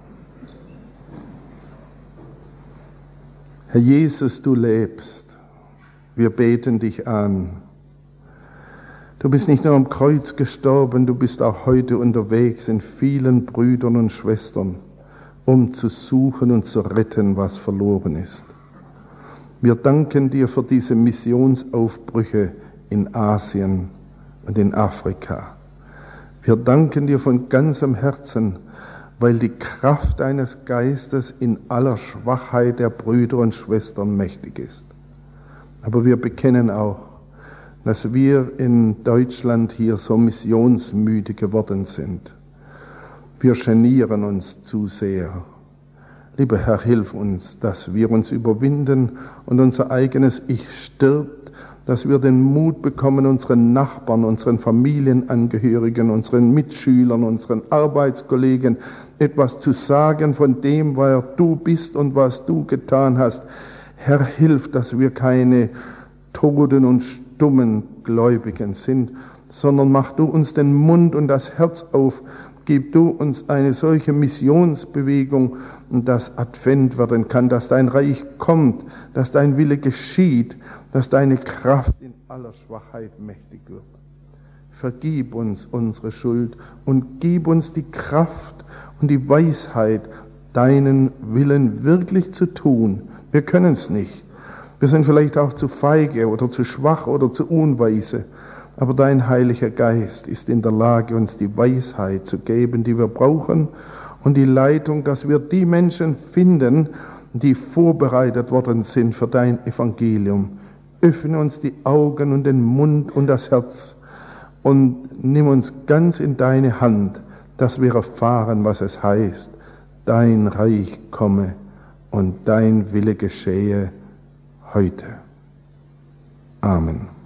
Herr Jesus, du lebst. Wir beten dich an. Du bist nicht nur am Kreuz gestorben, du bist auch heute unterwegs in vielen Brüdern und Schwestern, um zu suchen und zu retten, was verloren ist. Wir danken dir für diese Missionsaufbrüche in Asien und in Afrika. Wir danken dir von ganzem Herzen, weil die Kraft deines Geistes in aller Schwachheit der Brüder und Schwestern mächtig ist. Aber wir bekennen auch, dass wir in Deutschland hier so missionsmüde geworden sind. Wir genieren uns zu sehr. Lieber Herr, hilf uns, dass wir uns überwinden und unser eigenes Ich stirbt, dass wir den Mut bekommen, unseren Nachbarn, unseren Familienangehörigen, unseren Mitschülern, unseren Arbeitskollegen etwas zu sagen von dem, wer du bist und was du getan hast. Herr, hilf, dass wir keine toten und stummen Gläubigen sind, sondern mach du uns den Mund und das Herz auf. Gib du uns eine solche Missionsbewegung, dass Advent werden kann, dass dein Reich kommt, dass dein Wille geschieht, dass deine Kraft in aller Schwachheit mächtig wird. Vergib uns unsere Schuld und gib uns die Kraft und die Weisheit, deinen Willen wirklich zu tun. Wir können es nicht. Wir sind vielleicht auch zu feige oder zu schwach oder zu unweise. Aber dein Heiliger Geist ist in der Lage, uns die Weisheit zu geben, die wir brauchen, und die Leitung, dass wir die Menschen finden, die vorbereitet worden sind für dein Evangelium. Öffne uns die Augen und den Mund und das Herz und nimm uns ganz in deine Hand, dass wir erfahren, was es heißt, dein Reich komme und dein Wille geschehe heute. Amen.